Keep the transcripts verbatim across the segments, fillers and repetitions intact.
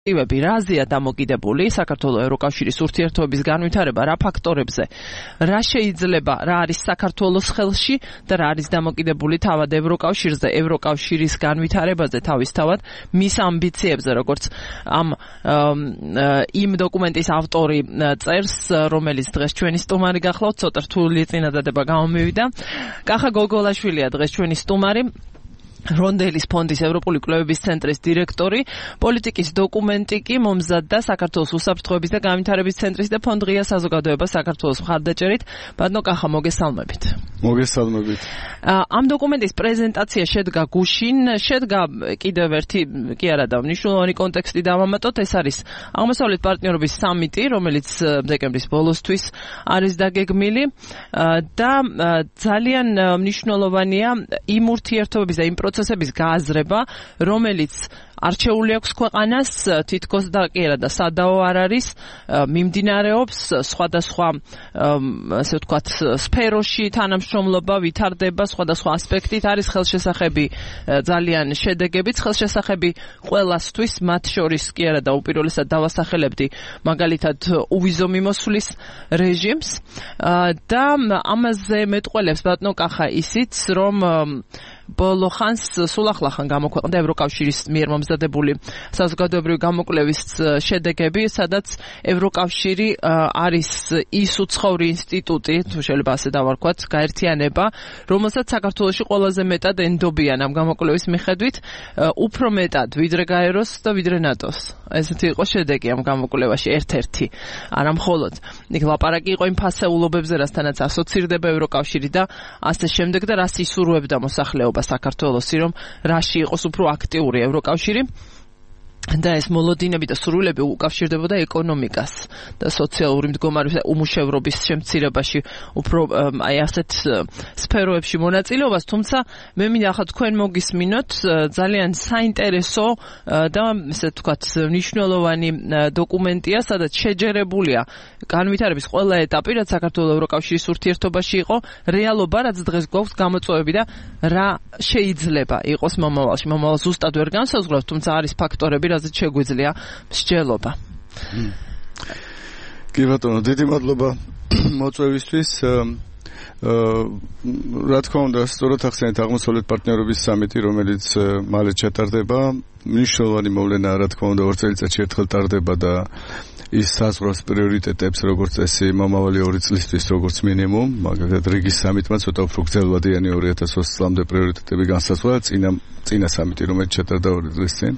ივები რაზეა დამოკიდებული საქართველოს ევროკავშირის ურთიერთობების განვითარება რა ფაქტორებზე რა შეიძლება რა არის საქართველოს ხელში და რა არის დამოკიდებული თავად ევროკავშირზე ევროკავშირის განვითარებაზე თავისთავად მის ამბიციებზე როგორც ამ იმ დოკუმენტის ავტორი წერს რომელიც დღეს ჩვენი სტუმარი გახლავთ ცოტა რთული წინადადება გამომივიდა კახა გოგოლაშვილია დღეს ჩვენი სტუმარი რონდელის ფონდის ევროპული კვლევების ცენტრის დირექტორი, პოლიტიკის დოკუმენტი კი მომზადდა საქართველოს უსაფრთხოების და განვითარების ცენტრის და ფონდ ღია საზოგადოება საქართველოს მხარდაჭერით. ბატონო კახა, მოგესალმებით. მოგესალმებით. ამ დოკუმენტის პრეზენტაცია შედგა გუშინ, შედგა კიდევ ერთი კი არა და მნიშვნელოვანი კონტექსტი დავამატოთ, ეს არის აღმოსავლეთ პარტნიორობის სამიტი, რომელიც დეკემბრის ბოლოსთვის არის დაგეგმილი და ძალიან მნიშვნელოვანია იმ ურთიერთობების და იმ პროცესების გააზრება, რომელიც არჩეული აქვს ქვეყანას თითქოს და კი არა და სადაო არ არის მიმდინარეობს სხვადასხვა ასე ვთქვათ სფეროში თანამშრომლობა ვითარდება სხვადასხვა ასპექტით არის ხელშესახები ძალიან შედეგებიც ხელშესახები ყველასთვის მათ შორის კი არა და უპირველესად დავასახელებდი მაგალითად უვიზო მიმოსვლის რეჟიმს და ამაზე მეტყველებს ბატონო კახა ისიც რომ ბოლო ხანს სულ ახლახან გამოქვეყნდა ევროკავშირის მიერ მომზადებული საზოგადოებრივი გამოკვლევის შედეგები, სადაც ევროკავშირი არის ის უცხოური ინსტიტუტი, თუ შეიძლება ასე დავარქვათ, გაერთიანება, რომელსაც საქართველოში ყველაზე მეტად ენდობიან ამ გამოკვლევის მიხედვით, უფრო მეტად ვიდრე გაეროს და ვიდრე ნატოს. ესეთი იყო შედეგი ამ გამოკვლევაში ერთ-ერთი, არა მხოლოდ. იქ ლაპარაკი იყო იმ ფასეულობებზე, რასთანაც ასოცირდება ევროკავშირი და ასე შემდეგ და რას ისურვებდა მოსახლეობა საქართველოსი რომ რაში იყოს უფრო აქტიური ევროკავშირი და ეს მოლოდინები და სურვილები უკავშირდებოდა ეკონომიკას და სოციალური მდგომარეობის და უმუშევრობის შემცირებაში უფრო აი ასეთ სფეროებში მონაწილეობას, თუმცა მე მინდა ახლა თქვენ მოგისმინოთ ძალიან საინტერესო და ესე ვთქვათ მნიშვნელოვანი დოკუმენტია, სადაც შეჯერებულია განვითარების ყველა ეტაპი, რაც საქართველოს ევროკავშირის ურთიერთობაში იყო, რეალობა, რაც დღეს გვაქვს გამოწვევები და რა შეიძლება იყოს მომავალში. მომავალ ზუსტად ვერ განსაზღვრავთ, თუმცა არის ფაქტორები რაზეც შეგვიძლია მსჯელობა. კი ბატონო, დიდი მადლობა მოწვევისთვის. რა თქმა უნდა, სწორად ახსენეთ აღმოსავლეთ პარტნიორობის სამიტი, რომელიც მალე ჩატარდება, მნიშვნელოვანი მოვლენაა, რა თქმა უნდა, ორ წელიწადში ერთხელ ტარდება და ის საზღვრავს პრიორიტეტებს, როგორც წესი, მომავალი ორი წლისთვის, როგორც მინიმუმ, მაგალითად რიგის სამიტმა ცოტა უფრო გრძელვადიანი ორი ათას ოცი წლამდე პრიორიტეტები განსაზღვრა, წინა წინა სამიტი, რომელიც ჩატარდა ორი დღის წინ.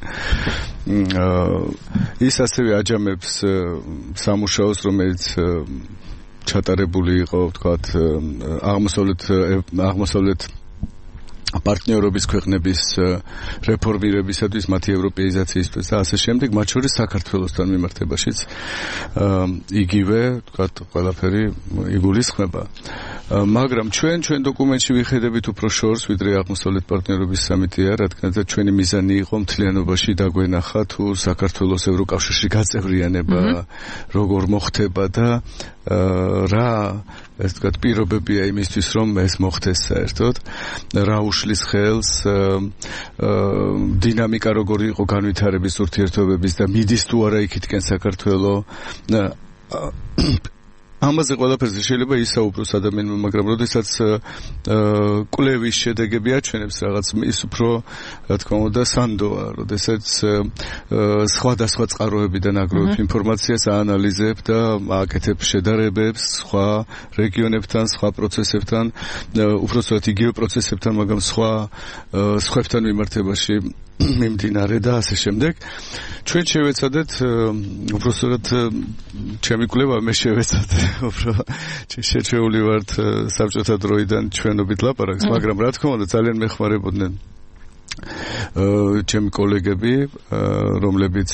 ის ასევე აჯამებს სამუშაოს, რომელიც ჩატარებული იყო, ვთქვათ, აღმოსავლეთ აღმოსავლეთ პარტნიორობის ქვეყნების რეფორმირებისათვის, მათი ევროპეიზაციისთვის და ასე შემდეგ, მათ შორის საქართველოსთან მიმართებაშიც იგივე, ვთქვათ, ყველაფერი იგულისხმება. მაგრამ ჩვენ ჩვენ დოკუმენტში ვიხედებით უფრო შორს, ვიდრე აღმოსავლეთ პარტნიორობის სამიტია, რადგან ჩვენი მიზანი იყო მთლიანობაში დაგვენახა თუ საქართველოს ევროკავშირში გაწევრიანება როგორ მოხდება და რა ეს თქვა პირობებია იმისთვის რომ ეს მოხდეს საერთოდ რა უშლის ხელს დინამიკა როგორი იყო განვითარების ურთიერთობების და მიდის თუ არა იქითკენ საქართველო ამაზე ყველაფერზე შეიძლება ისაუბროს ადამიანმა, მაგრამ როდესაც კვლევის შედეგები აჩვენებს რაღაც ის უფრო რა თქმა უნდა სანდოა, როდესაც სხვადასხვა წყაროებიდან აგროვებ ინფორმაციას, აანალიზებ და აკეთებ შედარებებს სხვა რეგიონებთან, სხვა პროცესებთან, უბრალოდ იგივე პროცესებთან, მაგრამ სხვა სხვებთან მიმართებაში მიმდინარე და ასე შემდეგ. ჩვენ შევეცადეთ უბრალოდ ჩემი კვლევა მე შევეცადე უფრო შეჩეული ვართ საბჭოთა დროიდან ჩვენობით ლაპარაკს, მაგრამ რა თქმა უნდა ძალიან მეხმარებოდნენ ჩემი კოლეგები, რომლებიც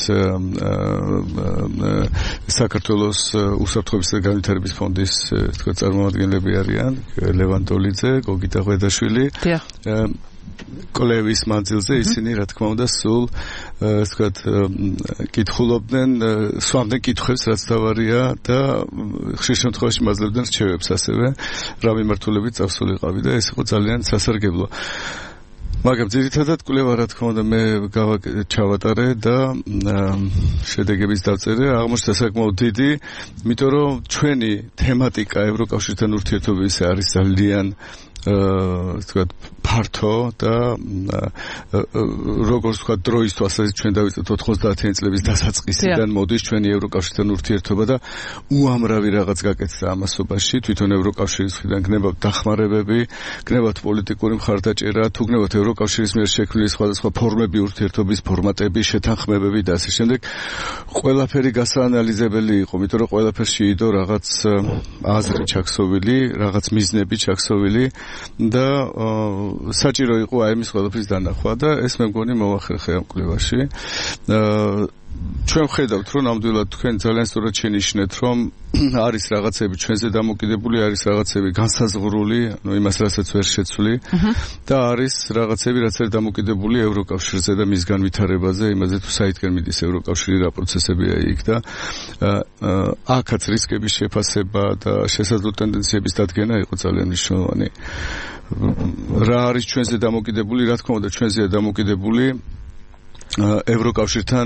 საქართველოს უსაფრთხოების და განვითარების ფონდის თქვა წარმომადგენლები არიან, ლევან ტოლიძე, გოგიტა ღვედაშვილი. კოლევის მანძილზე ისინი რა თქმა უნდა სულ ასე ვთქვათ კითხულობდნენ, სვამდნენ კითხვებს, რაც თავარია და ხშირ შემთხვევაში მაძლევდნენ რჩევებს ასევე რა მიმართულებით წავსულიყავი და ეს იყო ძალიან სასარგებლო. მაგრამ ძირითადად კვლევა რა თქმა უნდა მე ჩავატარე და შედეგების დაწერე აღმოჩნდა საკმაოდ დიდი, იმიტომ რომ ჩვენი თემატიკა ევროკავშირთან ურთიერთობების არის ძალიან აა თქვათ ფართო და როგორც თქვათ დროის თვალსაზრისით ჩვენ დავიწყეთ ოთხმოცდაათიანი წლების დასაწყისიდან მოდის ჩვენი ევროკავშირთან ურთიერთობა და უამრავი რაღაც გაკეთდა ამასობაში თვითონ ევროკავშირის მხრიდან გნებავთ დახმარებები, გნებავთ პოლიტიკური მხარდაჭერა, თუ გნებავთ ევროკავშირის მიერ შექმნილი სხვადასხვა ფორმები ურთიერთობის ფორმატები, შეთანხმებები და ასე შემდეგ. ყველაფერი გასაანალიზებელი იყო, იმიტომ რომ ყველაფერში იდო რაღაც აზრი ჩაქსოვილი, რაღაც მიზნები ჩაქსოვილი და საჭირო იყო აი ამის ყველაფრის დანახვა და ეს მე მგონი მოახერხე ამ კვლევაში. ჩვენ ვხედავთ რომ ნამდვილად თქვენ ძალიან სწორად შენიშნეთ რომ არის რაღაცები ჩვენზე დამოკიდებული, არის რაღაცები განსაზღვრული, ну იმას რასაც ვერ შეცვლი და არის რაღაცები რაც არის დამოკიდებული ევროკავშირზე და მის განვითარებაზე, იმაზე თუ საითკენ მიდის ევროკავშირი, რა პროცესებია იქ და აქაც რისკების შეფასება და შესაძლო ტენდენციების დადგენა იყო ძალიან მნიშვნელოვანი. რა არის ჩვენზე დამოკიდებული, რა თქმა უნდა ჩვენზეა დამოკიდებული ევროკავშირთან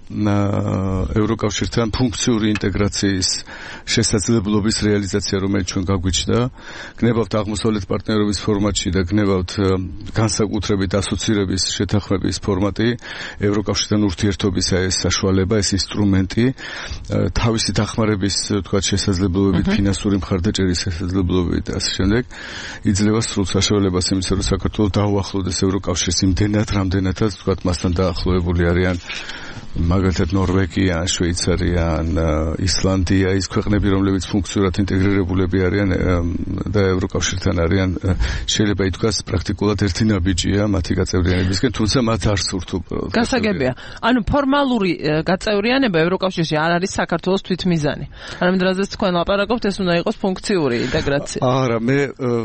ევროკავშირთან ფუნქციური ინტეგრაციის შესაძლებლობის რეალიზაცია, რომელიც ჩვენ გაგვიჩნდა, გნებავთ აღმოსავლეთ პარტნიორობის ფორმატში და გნებავთ განსაკუთრებით ასოცირების შეთანხმების ფორმატი, ევროკავშირთან ურთიერთობის ეს საშუალება, ეს ინსტრუმენტი, თავისი დახმარების, თქვათ, შესაძლებლობებით, ფინანსური მხარდაჭერის შესაძლებლობებით და ასე შემდეგ, იძლევა სრულ საშუალებას იმისა, რომ საქართველო დაუახლოვდეს ევროკავშირს იმდენად, რამდენადაც, თქვათ, მასთან დაახლოებული არიან მაგალითად ნორვეგია, შვეიცარია, ისლანდია, ის ქვეყნები, რომლებიც ფუნქციურად ინტეგრირებულები არიან და ევროკავშირთან არიან, შეიძლება ითქვას პრაქტიკულად ერთი ნაბიჯია მათი გაწევრიანებისკენ, თუმცა მათ არ სურთ უბრალოდ. გასაგებია. ანუ ფორმალური გაწევრიანება ევროკავშირში არ არის საქართველოს თვითმიზანი. არამედ რაზეც თქვენ ლაპარაკობთ, ეს უნდა იყოს ფუნქციური ინტეგრაცია. არა, მე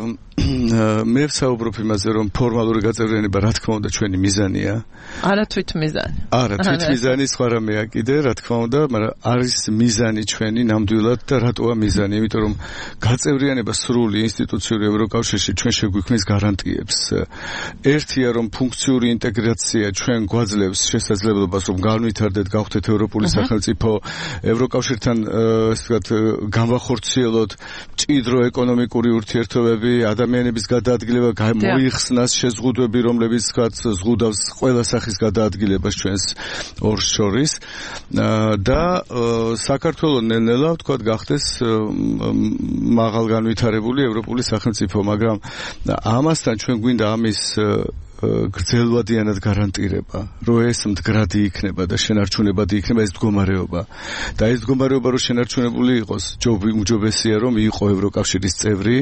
მე ვსაუბრობ იმაზე, რომ ფორმალური გაწევრიანება რა თქმა უნდა ჩვენი მიზანია. არა თვითმიზანი. არა თვითმიზანი სხვა რამეა კიდე, რა თქმა უნდა, მაგრამ არის მიზანი ჩვენი ნამდვილად და რატოა მიზანი? იმიტომ რომ გაწევრიანება სრული ინსტიტუციური ევროკავშირში ჩვენ შეგვიქმნის გარანტიებს. ერთია რომ ფუნქციური ინტეგრაცია ჩვენ გვაძლევს შესაძლებლობას რომ განვითარდეთ, გავხდეთ ევროპული სახელმწიფო, ევროკავშირთან ასე ვთქვათ, განვახორციელოთ მჭიდრო ეკონომიკური ურთიერთობები, ადამიანების გადაადგილება, მოიხსნას შეზღუდვები, რომლებიც ვთქვათ, ზღუდავს ყველა სახის გადაადგილებას ჩვენს ორს შორის და საქართველოს ნელ-ნელა ვთქვათ გახდეს მაღალ განვითარებული ევროპული სახელმწიფო, მაგრამ ამასთან ჩვენ გვინდა ამის გრძელვადიანად გარანტირება, რომ ეს მდგრადი იქნება და შენარჩუნებადი იქნება ეს მდგომარეობა. და ეს მდგომარეობა რომ შენარჩუნებული იყოს, უმჯობესია რომ იყო ევროკავშირის წევრი,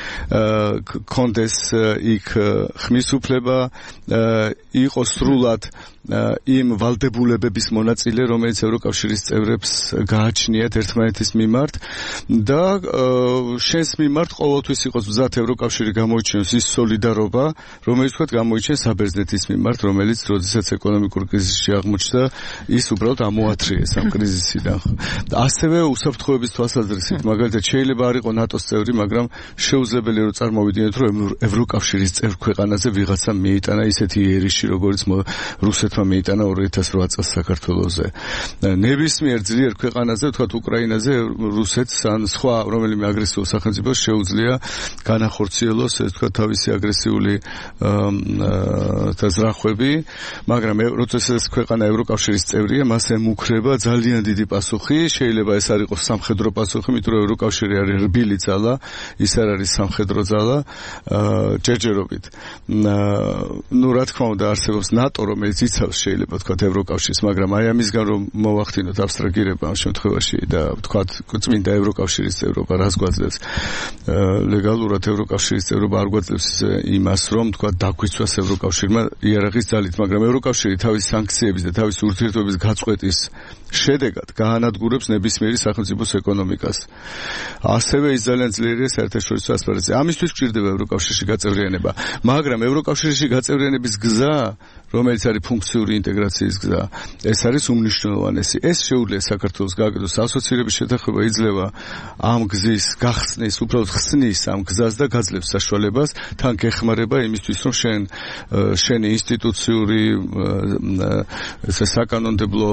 კონდეს იქ ხმის უფლება, იყო სრულად იმ ვალდებულებების მონაწილე, რომელიც ევროკავშირის წევრებს გააჩნიათ ერთმანეთის მიმართ და შენს მიმართ ყოველთვის იყოს მზად ევროკავშირი გამოიჩინოს ის სოლიდარობა, რომელიც თქვათ გამოიჩენს საბერძნეთის მიმართ, რომელიც როდესაც ეკონომიკურ კრიზისში აღმოჩნდა, ის უბრალოდ ამოათრიეს ამ კრიზისიდან. ასევე უსაფრთხოების თვალსაზრისით, მაგალითად შეიძლება არ იყო ნატოს წევრი, მაგრამ შეუძლებელია რომ წარმოვიდგინოთ, რომ ევროკავშირის წევრ ქვეყანაზე ვიღაცა მიიტანა ისეთი იერიში, როგორც რუსეთმა მიიტანა ორი ათას ოთხ წელს საქართველოზე. ნებისმიერ ძლიერ ქვეყანაზე, ვთქვათ უკრაინაზე, რუსეთს ან სხვა რომელიმე აგრესიულ სახელმწიფოს შეუძლია განახორციელოს, ეს ვთქვათ თავისი აგრესიული და ზრახვები, მაგრამ როდესაც ქვეყანა ევროკავშირის წევრია, მას ემუქრება ძალიან დიდი პასუხი, შეიძლება ეს არ იყოს სამხედრო პასუხი, იმიტომ რომ ევროკავშირი არის რბილი ძალა, ის არ არის სამხედრო ძალა, ჯერჯერობით. ნუ რა თქმა უნდა არსებობს ნატო, რომელიც იცავს შეიძლება თქვათ ევროკავშირს, მაგრამ აი ამისგან რომ მოვახდინოთ აბსტრაგირება ამ შემთხვევაში და თქვათ წმინდა ევროკავშირის წევრობა რას გვაძლევს? ლეგალურად ევროკავშირის წევრობა არ გვაძლევს იმას, რომ თქვათ დაგვიცვას ევროკავშირმა იარაღის ძალით, მაგრამ ევროკავშირი თავის სანქციების და თავის ურთიერთობების გაწყვეტის შედეგად გაანადგურებს ნებისმიერი სახელმწიფოს ეკონომიკას. ასევე ის ძალიან ძლიერია საერთაშორისო ასპარეზზე. ამისთვის გვჭირდება ევროკავშირში გაწევრიანება, მაგრამ ევროკავშირში გაწევრიანების გზა, რომელიც არის ინსტიტუციური ინტეგრაციის გზა ეს არის უმნიშვნელოვანესი. ეს შეუძლია საქართველოს გააკეთოს ასოცირების შეთანხმება იძლევა ამ გზის გახსნის, უბრალოდ ხსნის ამ გზას და გაძლევს საშუალებას, თან გეხმარება იმისთვის, რომ შენ შენი ინსტიტუციური ესე საკანონმდებლო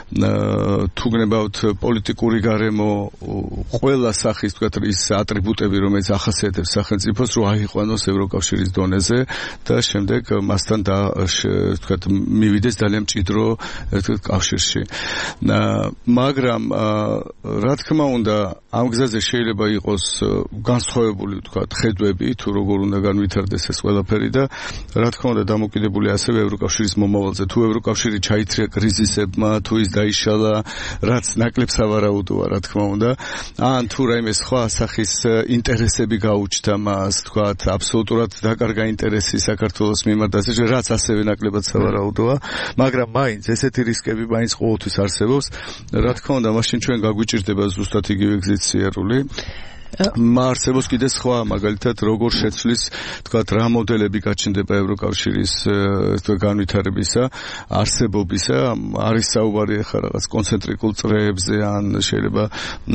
თუ გნებავთ პოლიტიკური გარემო ყველა სახის თქვათ ის ატრიბუტები, რომელიც ახასიათებს სახელმწიფოს, რომ აიყვანოს ევროკავშირის დონეზე და შემდეგ მასთან და თქვათ მივიდეს ძალიან მჭიდრო თქვათ კავშირში. მაგრამ რა თქმა უნდა, ამ გზაზე შეიძლება იყოს განსხვავებული თქვათ ხედვები, თუ როგორ უნდა განვითარდეს ეს ყველაფერი და რა თქმა უნდა დამოკიდებული ასევე ევროკავშირის მომავალზე. თუ ევროკავშირი ჩაითრია კრიზისებმა, თუ ის დაიშალა, რაც ნაკლებ სავარაუდოა, რა თქმა უნდა, ან თუ რაიმე სხვა სახის ინტერესები გაუჩნდა მას, თქვათ, აბსოლუტურად დაკარგა ინტერესი საქართველოს მიმართ, რაც ასევე ნაკლებად სავარაუდოა, მაგრამ მაინც ესეთი რისკები მაინც ყოველთვის არსებობს. რა თქმა უნდა, მაშინ ჩვენ გაგვიჭირდება ზუსტად იგივე გზით სიარული. არსებობს კიდე სხვა, მაგალითად, როგორ შეცვლის, თქვათ, რა მოდელები გაჩნდება ევროკავშირის განვითარებისა, არსებობისა, არის საუბარი ახლა რაღაც კონცენტრიკულ წრეებზე, ან შეიძლება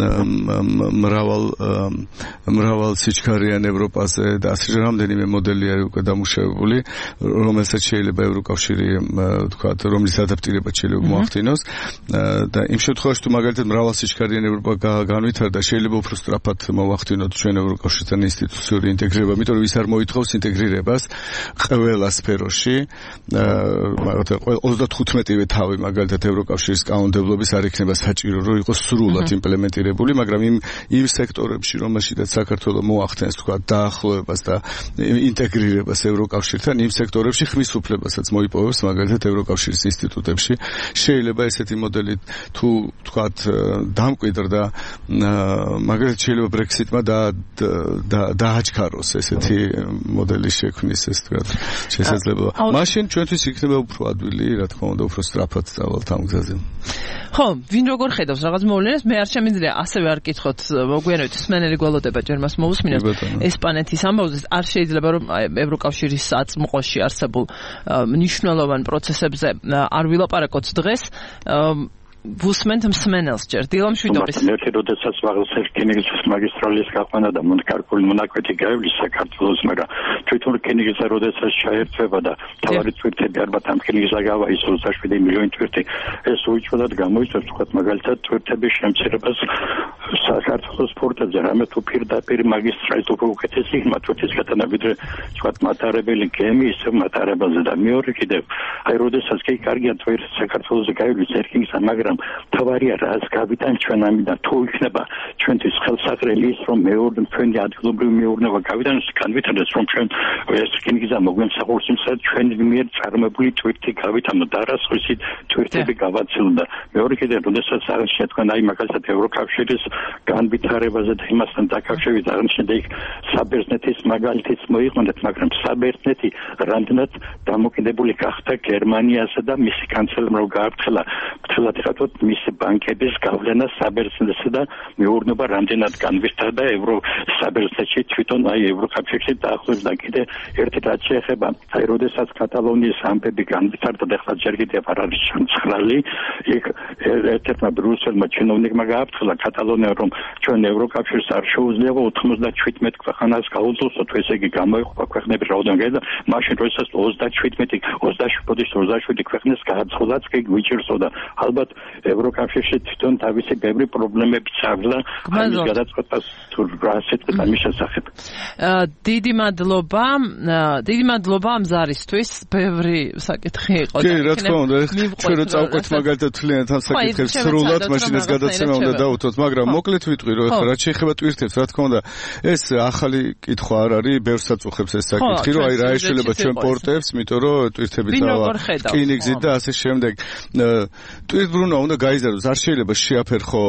მრავალ მრავალ სიჩქარიან ევროპაზე და ასე რამდენიმე მოდელია უკვე დამუშავებული, რომელსაც შეიძლება ევროკავშირი, თქვათ, რომლის ადაპტირება შეიძლება მოახდინოს და იმ შემთხვევაში, თუ მაგალითად მრავალ სიჩქარიან ევროპა განვითარდა, შეიძლება უფრო სწრაფად ვახდინოთ ჩვენ ევროკავშირთან ინსტიტუციური ინტეგრირება, იმიტომ რომ ის არ მოითხოვს ინტეგრირებას ყველა სფეროში. ოცდათხუთმეტივე თავი მაგალითად ევროკავშირის კანონმდებლობის არ იქნება საჭირო, რომ იყოს სრულად იმპლემენტირებული, მაგრამ იმ იმ სექტორებში, რომელშიც საქართველოს მოახდენს თქვა დაახლოებას და ინტეგრირებას ევროკავშირთან, იმ სექტორებში ხმის უფლებასაც მოიპოვებს მაგალითად ევროკავშირის ინსტიტუტებში. შეიძლება ესეთი მოდელი თუ თქვა დამკვიდრდა, მაგალითად შეიძლება ბრექსიტმა და დააჩქაროს ესეთი მოდელის შექმნის ეს თქვა შესაძლებლობა. მაშინ ჩვენთვის იქნება უფრო ადვილი, რა თქმა უნდა, უფრო სწრაფად წავალთ ამ გზაზე. ხო, ვინ როგორ ხედავს რაღაც მოვლენას, მე არ შემიძლია ასევე არ კითხოთ, მოგვიანებით სმენელი გველოდება ჯერ მას მოусმინოთ ესპანეთის ამბავზე, არ შეიძლება რომ ევროკავშირის აწმყოში არსებულ მნიშვნელოვან პროცესებზე არ ვილაპარაკოთ დღეს. ვუსმენთ მსმენელს ჯერ დილამ შვიდობის ერთი როდესაც ვაღლსერ რკინიგზის მაგისტრალის გაყვანა და მონკარკული მონაკვეთი გაივლის საქართველოს, მაგრამ თვითონ რკინიგზა როდესაც ჩაერთვება და თავარი თვირთები ალბათ ამ რკინიგზა გავაის ოცდაშვიდი მილიონი თვირთი, ეს უჩვენად გამოიწვევს თქვათ მაგალითად თვირთების შემცირებას საქართველოს პორტებზე, რამე თუ პირდაპირ მაგისტრალი თუ უკეთესი იქნება თვირთის გატანა, ვიდრე თქვათ მატარებელი გემი ისევ მატარებელზე და მეორე კიდევ აი როდესაც კი კარგია თვირთი საქართველოს გაივლის რკინიგზა, მაგრამ თავარია რაც გავიტან ჩვენ ამიდან თუ იქნება ჩვენთვის ხელსაყრელი ის რომ მეორე ჩვენი ადგილობრივი მეურნეობა გავიტანოს განვითარდეს რომ ჩვენ ეს რკინიგზა მოგვემსახურს იმსა ჩვენი მიერ წარმოებული თვირთი გავიტანოთ და არასხვისი თვირთები გავაცილოთ და მეორე კიდე როდესაც აღნიშნეთ თქვენ აი მაგალითად ევროკავშირის განვითარებაზე და იმასთან დაკავშირებით აღნიშნეთ იქ საბერძნეთის მაგალითიც მოიყვანეთ, მაგრამ საბერძნეთი რამდენად დამოკიდებული გახდა გერმანიასა და მისი კანცელერმა რო გააფრთხილა მთლად მისი ბანკების გავლენა საბერძნეთსა და მეურნეობა რამდენად განვითარდა ევრო საბერძნეთში თვითონ აი ევროკავშირში დაახლოებით და კიდე ერთი რაც შეეხება აი როდესაც კატალონიის ამბები განვითარდა და ახლა ჯერ კიდევ არ არის ჩამცხრალი, იქ ერთ-ერთმა ბრიუსელმა ჩინოვნიკმა გააფრთხილა კატალონია რომ ჩვენ ევროკავშირს არ შეუძლია ოცდაშვიდმეტ ქვეყანას გაუძლოსოთ, ესე იგი გამოიყოფა ქვეყნები რაოდენობით და მაშინ როდესაც ოცდაშვიდმეტი ოცდაშვიდი ქვეყნის გააცხადაც კი გვიჭირსო და ალბათ ევროკავშირში თვითონ თავისი ბევრი პრობლემები წავლა ამის გადაწყვეტას თუ რა სიტყვით ამის შესახებ. დიდი მადლობა, დიდი მადლობა ამ ზარისთვის, ბევრი საკითხი იყო. კი, რა თქმა უნდა, ჩვენ რო წავყვეთ მაგალითად თლიანად ამ საკითხებს სრულად, მაშინ ეს გადაცემა უნდა დავუთოთ, მაგრამ მოკლედ ვიტყვი, რომ ახლა რაც შეეხება ტვირთებს, რა თქმა უნდა, ეს ახალი კითხვა არ არის, ბევრს აწუხებს ეს საკითხი, რომ აი რა ეშველება ჩვენ პორტებს, იმიტომ რომ ტვირთები წავა რკინიგზით და ასე შემდეგ. ტვირთბრუნა უნდა გაიზარდოს, არ შეიძლება შეაფერხო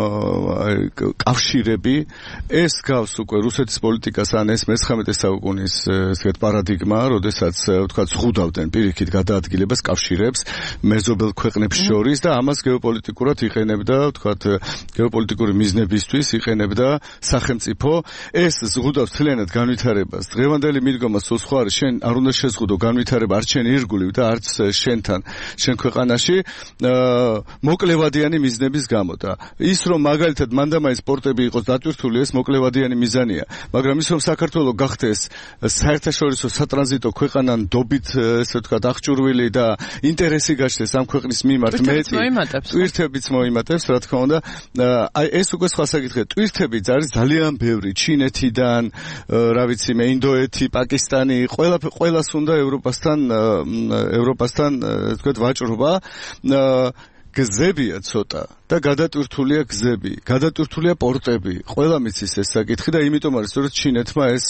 კავშირები, ეს გავს უკვე რუსეთის პოლიტიკას ან ეს მერცხრამეტე საუკუნის ესეთ პარადიგმა, როდესაც ვთქვათ ზღუდავდნენ პირიქით გადაადგილებას კავშირებს მეზობელ ქვეყნებს შორის და ამას გეოპოლიტიკურად იყენებდა, ვთქვათ გეოპოლიტიკური მიზნები ქვეყნებისთვის იყენებდა სახელმწიფო. ეს ზღუდავს მთლიანად განვითარებას. დღევანდელი მიდგომა სულ სხვა არის, შენ არ უნდა შეზღუდო განვითარება არც შენ ირგვლივ და არც შენთან, შენ ქვეყანაში მოკლევადიანი მიზნების გამო და ის რომ მაგალითად მანდამაის სპორტები იყოს დატვირთული, ეს მოკლევადიანი მიზანია, მაგრამ ის რომ საქართველოს გახდეს საერთაშორისო სატრანზიტო ქვეყანა ნდობით, ესე ვთქვათ, აღჭურვილი და ინტერესი გაჩნდეს ამ ქვეყნის მიმართ მეტი ტვირთებიც მოიმატებს, რა თქმა უნდა. აი ეს უკვე სხვა საკითხია. ტვირთებიც არის ძალიან ბევრი, ჩინეთიდან, რა ვიცი მე, ინდოეთი, პაკისტანი, ყველა ყველას უნდა ევროპასთან ევროპასთან ვთქვათ ვაჭრობა. გზებია ცოტა და გადატვირთულია გზები, გადატვირთულია პორტები. ყველა მიცის ეს საკითხი და იმიტომ არის სწორედ ჩინეთმა ეს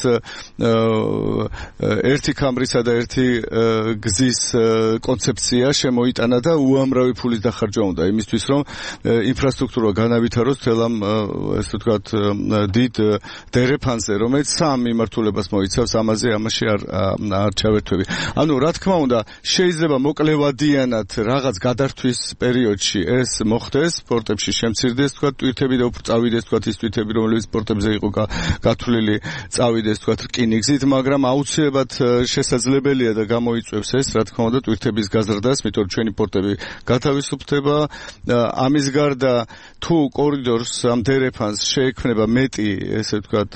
ერთი ქამრისა და ერთი გზის კონცეფცია შემოიტანა და უამრავი ფულის დახარჯვა უნდა იმისთვის, რომ ინფრასტრუქტურა განავითაროს თელ ამ ესე ვთქვათ დიდ დერეფანზე, რომელიც სამ მიმართულებას მოიცავს, ამაზე ამაში არ არ ჩავერთვები. ანუ რა თქმა უნდა, შეიძლება მოკლევადიანად რაღაც გადართვის პერიოდში ეს მოხდეს, სპორტებში შემცირდეს, თქვა ტვირთები და უფრო წავიდეს, თქვა ის ტვირთები, რომლებიც სპორტებზე იყო გათვლილი, წავიდეს, თქვა რკინიგზით, მაგრამ აუცილებლად შესაძლებელია და გამოიწვევს ეს, რა თქმა უნდა, ტვირთების გაზრდას, იმიტომ რომ ჩვენი პორტები გათავისუფლდება. ამის გარდა, თუ კორიდორს ამ დერეფანს შეექმნება მეტი, ესე ვთქვათ,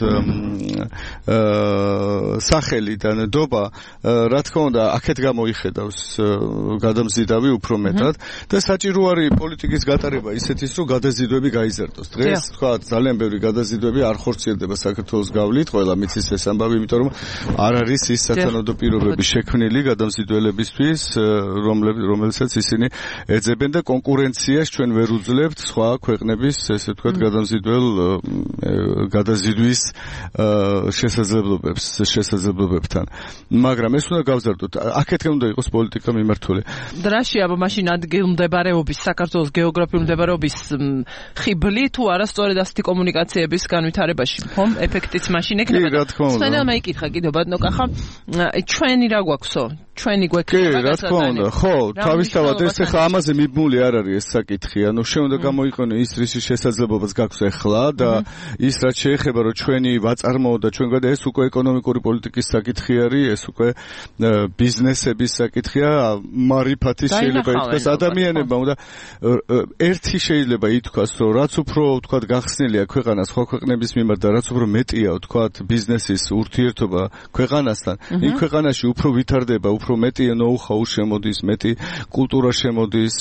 სახელი და ნდობა, რა თქმა უნდა, აქეთ გამოიხედავს გადამზიდავი უფრო მეტად და საჭირო არის პოლიტიკის გატარება ისეთის, რომ გადაზიდვები გაიზარდოს. დღეს თქვა ძალიან ბევრი გადაზიდვები არ ხორციელდება საქართველოს გავლით, ყველა მიცის ეს ამბავი, იმიტომ რომ არ არის ის სათანადო პირობები შექმნილი გადამზიდველებისთვის, რომელსაც ისინი ეძებენ და კონკურენციას ჩვენ ვერ უძლებთ სხვა ქვეყნების, ესე ვთქვათ, გადამზიდվել გადაზიდვის შესაძლებლობებს, შესაძლებლობებთან. მაგრამ ეს უნდა გავზარდოთ. აქეთკენ უნდა იყოს პოლიტიკა მიმართული. დრაში აბა მაშინ ადგილმდებარეობის საქართველოს გეოგრაფიული მდებარეობის ხიბლი თუ არა სწორედ ასეთი კომუნიკაციების განვითარებაში, ხომ? ეფექტიც მაშინ ექნება. კი, რა თქმა უნდა. სანამ მეიკითხა კიდევ ბატონო კახა, ჩვენი რა გვაქვსო? ჩვენი გვექნება გასაგანი. კი, რა თქმა უნდა. ხო, თავისთავად ეს ახლა ამაზე მიბმული არ არის ეს საკითხი. ანუ შენ უნდა გამოიყენო ის რისი შესაძლებლობაც გაქვს ახლა და ის რაც შეეხება რომ ჩვენი ვაწარმოო და ჩვენ გადა ეს უკვე ეკონომიკური პოლიტიკის საკითხი არის, ეს უკვე ბიზნესების საკითხია, მარიფათის შეიძლება ითქვას ადამიანებმა უნდა ერთი შეიძლება ითქვას, რომ რაც უფრო ვთქვათ გახსნილია ქვეყანა სხვა ქვეყნების მიმართ და რაც უფრო მეტია ვთქვათ ბიზნესის ურთიერთობა ქვეყანასთან, იმ ქვეყანაში უფრო ვითარდება, უფრო მეტი ნოუ-ჰაუ შემოდის, მეტი კულტურა შემოდის,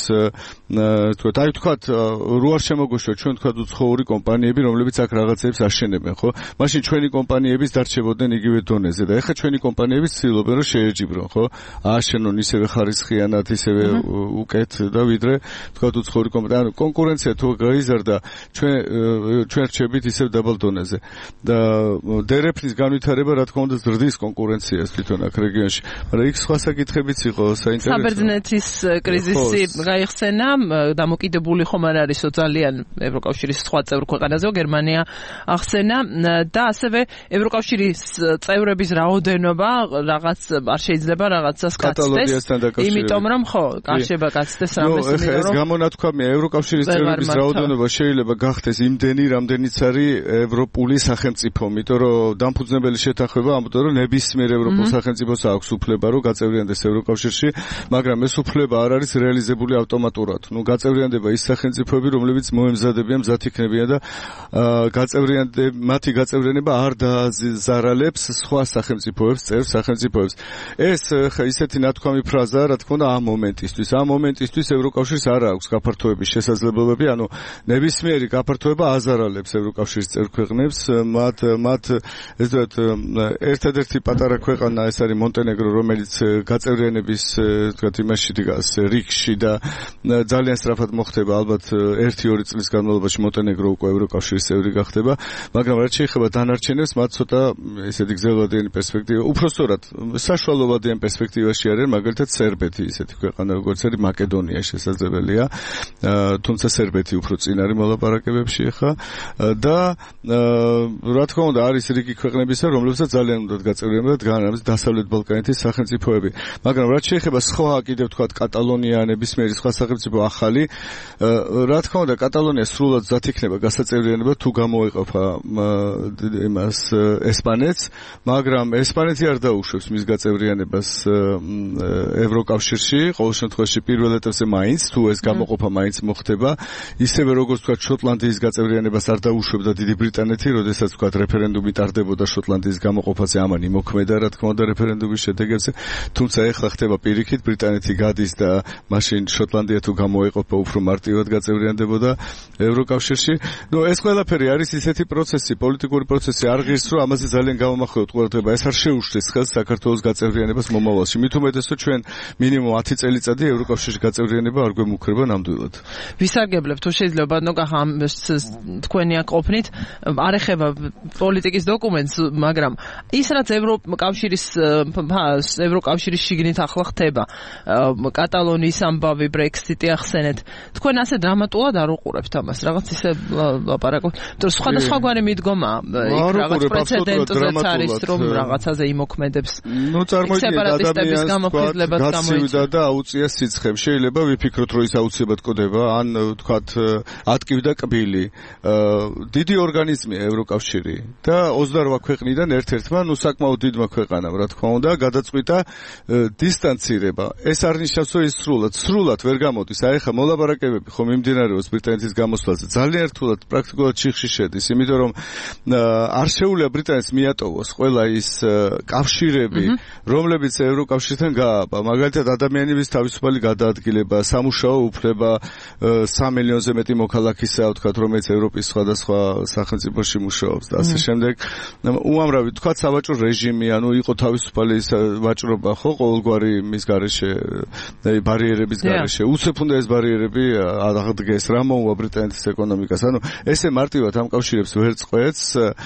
ვთქვათ, აი ვთქვათ, რო არ შემოგოშვა ჩვენ ვთქვათ უცხოური კომპანიები, რომლებიც აქ რაღაცებს აშენებენ, ხო? მაშინ ჩვენი კომპანიებიც დარჩებოდნენ იგივე დონეზე და ეხლა ჩვენი კომპანიებიც ცდილობენ რომ შეეჯიბრონ, ხო? ააშენონ ისევე ხარისხიანად, ისევე უკეთ და ვიდრე თქვათ უცხოური კომპანია, ანუ კონკურენცია თუ გაიზარდა, ჩვენ ჩვენ რჩებით ისევ დაბალ დონეზე. და დერეფნის განვითარება რა თქმა უნდა ზრდის კონკურენციას თვითონ აქ რეგიონში. მაგრამ იქ სხვა საკითხებიც იყო საინტერესო. საბერძნეთის კრიზისი გაიხსენა, დამოკიდებული ხომ არ არისო ძალიან ევროკავშირის სხვა წევრ ქვეყანაზე, გერმანია ახსენა და ასევე ევროკავშირის წევრების რაოდენობა რაღაც არ შეიძლება რაღაცას გაცდეს. იმიტომ რომ ხო, კარშება გაცდეს რამეს იმიტომ რომ ეს გამონათქვამია ევროკავშირის წევრების რაოდენობა შეიძლება გახდეს იმდენი, რამდენიც არის ევროპული სახელმწიფო, იმიტომ რომ დამფუძნებელი შეთანხმება ამბობს რომ ნებისმიერ ევროპულ სახელმწიფოს აქვს უფლება რომ გაწევრიანდეს ევროკავშირში, მაგრამ ეს უფლება არ არის რეალიზებული ავტომატურად. ნუ გაწევრიანდება ის სახელმწიფოები, რომლებიც მოემზადებიან, მზად იქნებიან და გაწევრიანდება, მათი გაწევრიანება არ დააზარალებს სხვა სახელმწიფოებს, წევრ სახელმწიფოებს. ეს ისეთი ნათქვამი ფრაზაა, რა თქმა უნდა, ამ მომენტისთვის. ამ მომენტისთვის ევროკავშირს არ აქვს გაფართოების შესაძლებლობები, ანუ ნებისმიერი გაფართოება აზარალებს ევროკავშირის წევრ ქვეყნებს, მათ მათ ეს ვთქვათ, ერთადერთი პატარა ქვეყანა ეს არის მონტენეგრო, რომელიც გაწევრიანების ვთქვათ იმაში დგას რიგში და ძალიან სწრაფად მოხდება, ალბათ ერთი ორი წლის განმავლობაში მონტენეგრო უკვე ევროკავშირის წევრი გახდება, მაგრამ რაც შეეხება დანარჩენებს, მათ ცოტა ესეთი გრძელვადიანი პერსპექტივა, უფრო სწორად, საშუალოვადიან პერსპექტივაში არის, მაგალითად სერბეთი, ისეთი ქვეყანა როგორც არის მაკედონია შესაძლებელია, თუმცა სერბეთი უფრო წინ არის მოლაპარაკებებში ახლა და რა თქმა უნდა არის რიგი ქვეყნებისა, რომლებსაც ძალიან უნდათ გაწევრიანება და განამის დასავლეთ ბალკანეთის სახელმწიფოები. მიღწევები, მაგრამ რაც შეეხება სხვა კიდევ თქვათ კატალონია ან ნებისმიერი სხვა სახელმწიფო ახალი, რა თქმა უნდა კატალონია სრულად ზათ იქნება გასაწევრიანება თუ გამოეყოფა იმას ესპანეთს, მაგრამ ესპანეთი არ დაუშვებს მის გაწევრიანებას ევროკავშირში, ყოველ შემთხვევაში პირველ ეტაპზე მაინც თუ ეს გამოყოფა მაინც მოხდება, ისევე როგორც თქვა შოტლანდიის გაწევრიანებას არ დაუშვებდა დიდი ბრიტანეთი, როდესაც თქვა რეფერენდუმი ტარდებოდა შოტლანდიის გამოყოფაზე, ამან იმოქმედა რა თქმა უნდა რეფერენდუმის შედეგებზე, თუმცა ეხლა ხდება პირიქით, ბრიტანეთი გადის და მაშინ შოტლანდია თუ გამოეყოფა უფრო მარტივად გაწევრიანდებოდა ევროკავშირში. ნუ ეს ყველაფერი არის ისეთი პროცესი, პოლიტიკური პროცესი არ ღირს, რომ ამაზე ძალიან გამომახვილოთ ყურადღება. ეს არ შეუშლის ხელს საქართველოს გაწევრიანებას მომავალში. მით უმეტეს, რომ ჩვენ მინიმუმ ათი წელიწადი ევროკავშირში გაწევრიანება არ გვემუქრება ნამდვილად. ვისარგებლებ თუ შეიძლება ნოკახა ამ თქვენი აკოფნით, არ ეხება პოლიტიკის დოკუმენტს, მაგრამ ის რაც ევროკავშირის ევროკავშირის შიგნით ახლა ხდება, კატალონიის ამბავი, ბრექსიტი ახსენეთ. თქვენ ასე დრამატულად არ უყურებთ ამას, რაღაც ისე ლაპარაკობთ. თუ სხვადასხვაგვარი მიდგომა, იქ რაღაც პრეცედენტზეც არის, რომ რაღაცაზე იმოქმედებს. ნუ წარმოიდგინეთ ადამიანს გაცივდა და აუწია სიცხემ. შეიძლება ვიფიქროთ, რომ ის აუცილებლად კოდება, ან თქვათ ატკივდა კბილი. დიდი ორგანიზმია ევროკავშირი და ოცდარვა ქვეყნიდან ერთ-ერთმა, ნუ საკმაოდ დიდმა ქვეყანამ, რა თქმა უნდა, გადაწყვიტა დისტანცირება. ეს არ ნიშნავს, რომ ის სრულად, სრულად ვერ გამოდის. აი ხა მოლაპარაკებები ხომ მიმდინარეობს ბრიტანეთის გამოსვლაზე. ძალიან რთულად პრაქტიკულად ჩიხში შედის, იმიტომ რომ არ შეუძლია ბრიტანეთს მიატოვოს ყველა ის კავშირები, რომლებიც ევროკავშირთან გააბა. მაგალითად ადამიანების თავისუფალი გადაადგილება, სამუშაო უფლება, სამ მილიონზე მეტი მოქალაქისაა, ვთქვათ, რომელიც ევროპის სხვადასხვა სახელმწიფოში მუშაობს და ასე შემდეგ. უამრავი, ვთქვათ, სავაჭრო რეჟიმი, ანუ იყო თავისუფალი ვაჭრობა, ხო, ყოველგვარი მის გარეშე, ბარიერების გარეშე. უცებ უნდა ეს ბარიერები აღდგეს, რა მოუვა ბრიტანეთის ეკონომიკას. ანუ ესე მარტივად ამ კავშირებს ვერ წყვეტს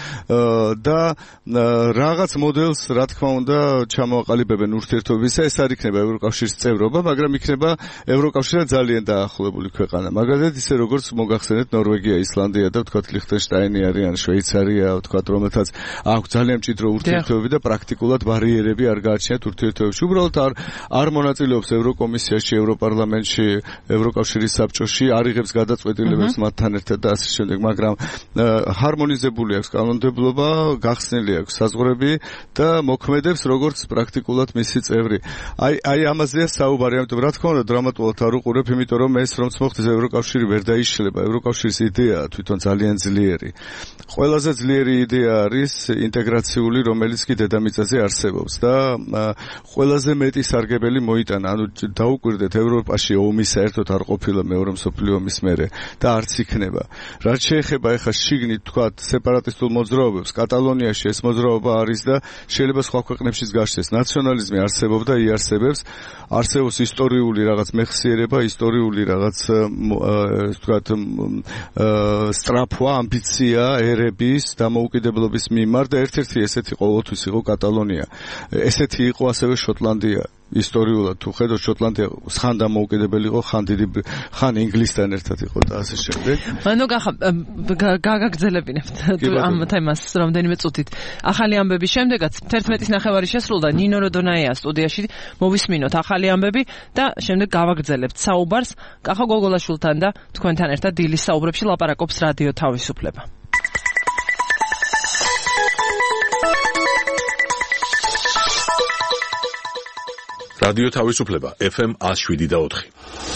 და რაღაც მოდელს, რა თქმა უნდა, ჩამოაყალიბებენ ურთიერთობისა. ეს არ იქნება ევროკავშირის წევრობა, მაგრამ იქნება ევროკავშირთან ძალიან დაახლოებული ქვეყანა. მაგალითად, ისე როგორც მოგახსენეთ ნორვეგია, ისლანდია და ვთქვათ ლიხტენშტაინი არიან, შვეიცარია, ვთქვათ, რომელთაც აქვს ძალიან მჭიდრო ურთიერთობები და პრაქტიკულად ბარიერები არ გააჩნიათ ურთიერთობებში. უბრალოდ არ არ მონაწილეობს ევროკომისიაში, ევროპარლამენტში, ევროკავშირის საბჭოში, არ იღებს გადაწყვეტილებებს მათთან ერთად და ასე შემდეგ, მაგრამ ჰარმონიზებული აქვს კანონმდებლობა, გახსნილი აქვს საზღვრები და მოქმედებს როგორც პრაქტიკულად მისი წევრი. აი აი ამაზეა საუბარი, ამიტომ რა თქმა უნდა დრამატულად არ უყურებ, იმიტომ რომ ეს რომც მოხდეს ევროკავშირი ვერ დაიშლება. ევროკავშირის იდეაა თვითონ ძალიან ძლიერი. ყველაზე ძლიერი იდეა არის ინტეგრაციული, რომელიც კი დედამიწაზე არსებობს და ყველაზე მეტი სარგებელი მოიტანა. ანუ დაუკვირდეთ, ევროპაში ომი საერთოდ არ ყოფილა მეორე მსოფლიო ომის მერე და არც იქნება. რაც შეეხება ეხლა შიგნით თქვათ სეპარატისტულ მოძრაობებს, კატალონიაში ეს მოძრაობა არის და შეიძლება სხვა ქვეყნებშიც გაშდეს. ნაციონალიზმი არსებობდა, იარსებებს, არსებობს ისტორიული რაღაც მეხსიერება, ისტორიული რაღაც თქვათ სტრაფვა, ამბიცია ერების დამოუკიდებლობის მიმართ და ერთ-ერთი ესეთი ყოველთვის იყო კატალონია. ესეთი იყო ასევე შოტლანდია. ისტორიულად თუ ხედავთ შოტლანდია ხან დამოუკიდებელი იყო, ხან დიდი ხან ინგლისთან ერთად იყო და ასე შემდეგ. ანუ გაგაგზელებინებთ ამ თემას რამდენიმე წუთით. ახალი ამბების შემდეგაც თერთმეტის ნახევარი შესრულდა, ნინო როდონაია სტუდიაში მოვისმინოთ ახალი ამბები და შემდეგ გავაგრძელებთ საუბარს კახა გოგოლაშვილთან და თქვენთან ერთად დილის საუბრებში ლაპარაკობს რადიო თავისუფლება. რადიო თავისუფლება ეფ ემ ნული შვიდი და ოთხი.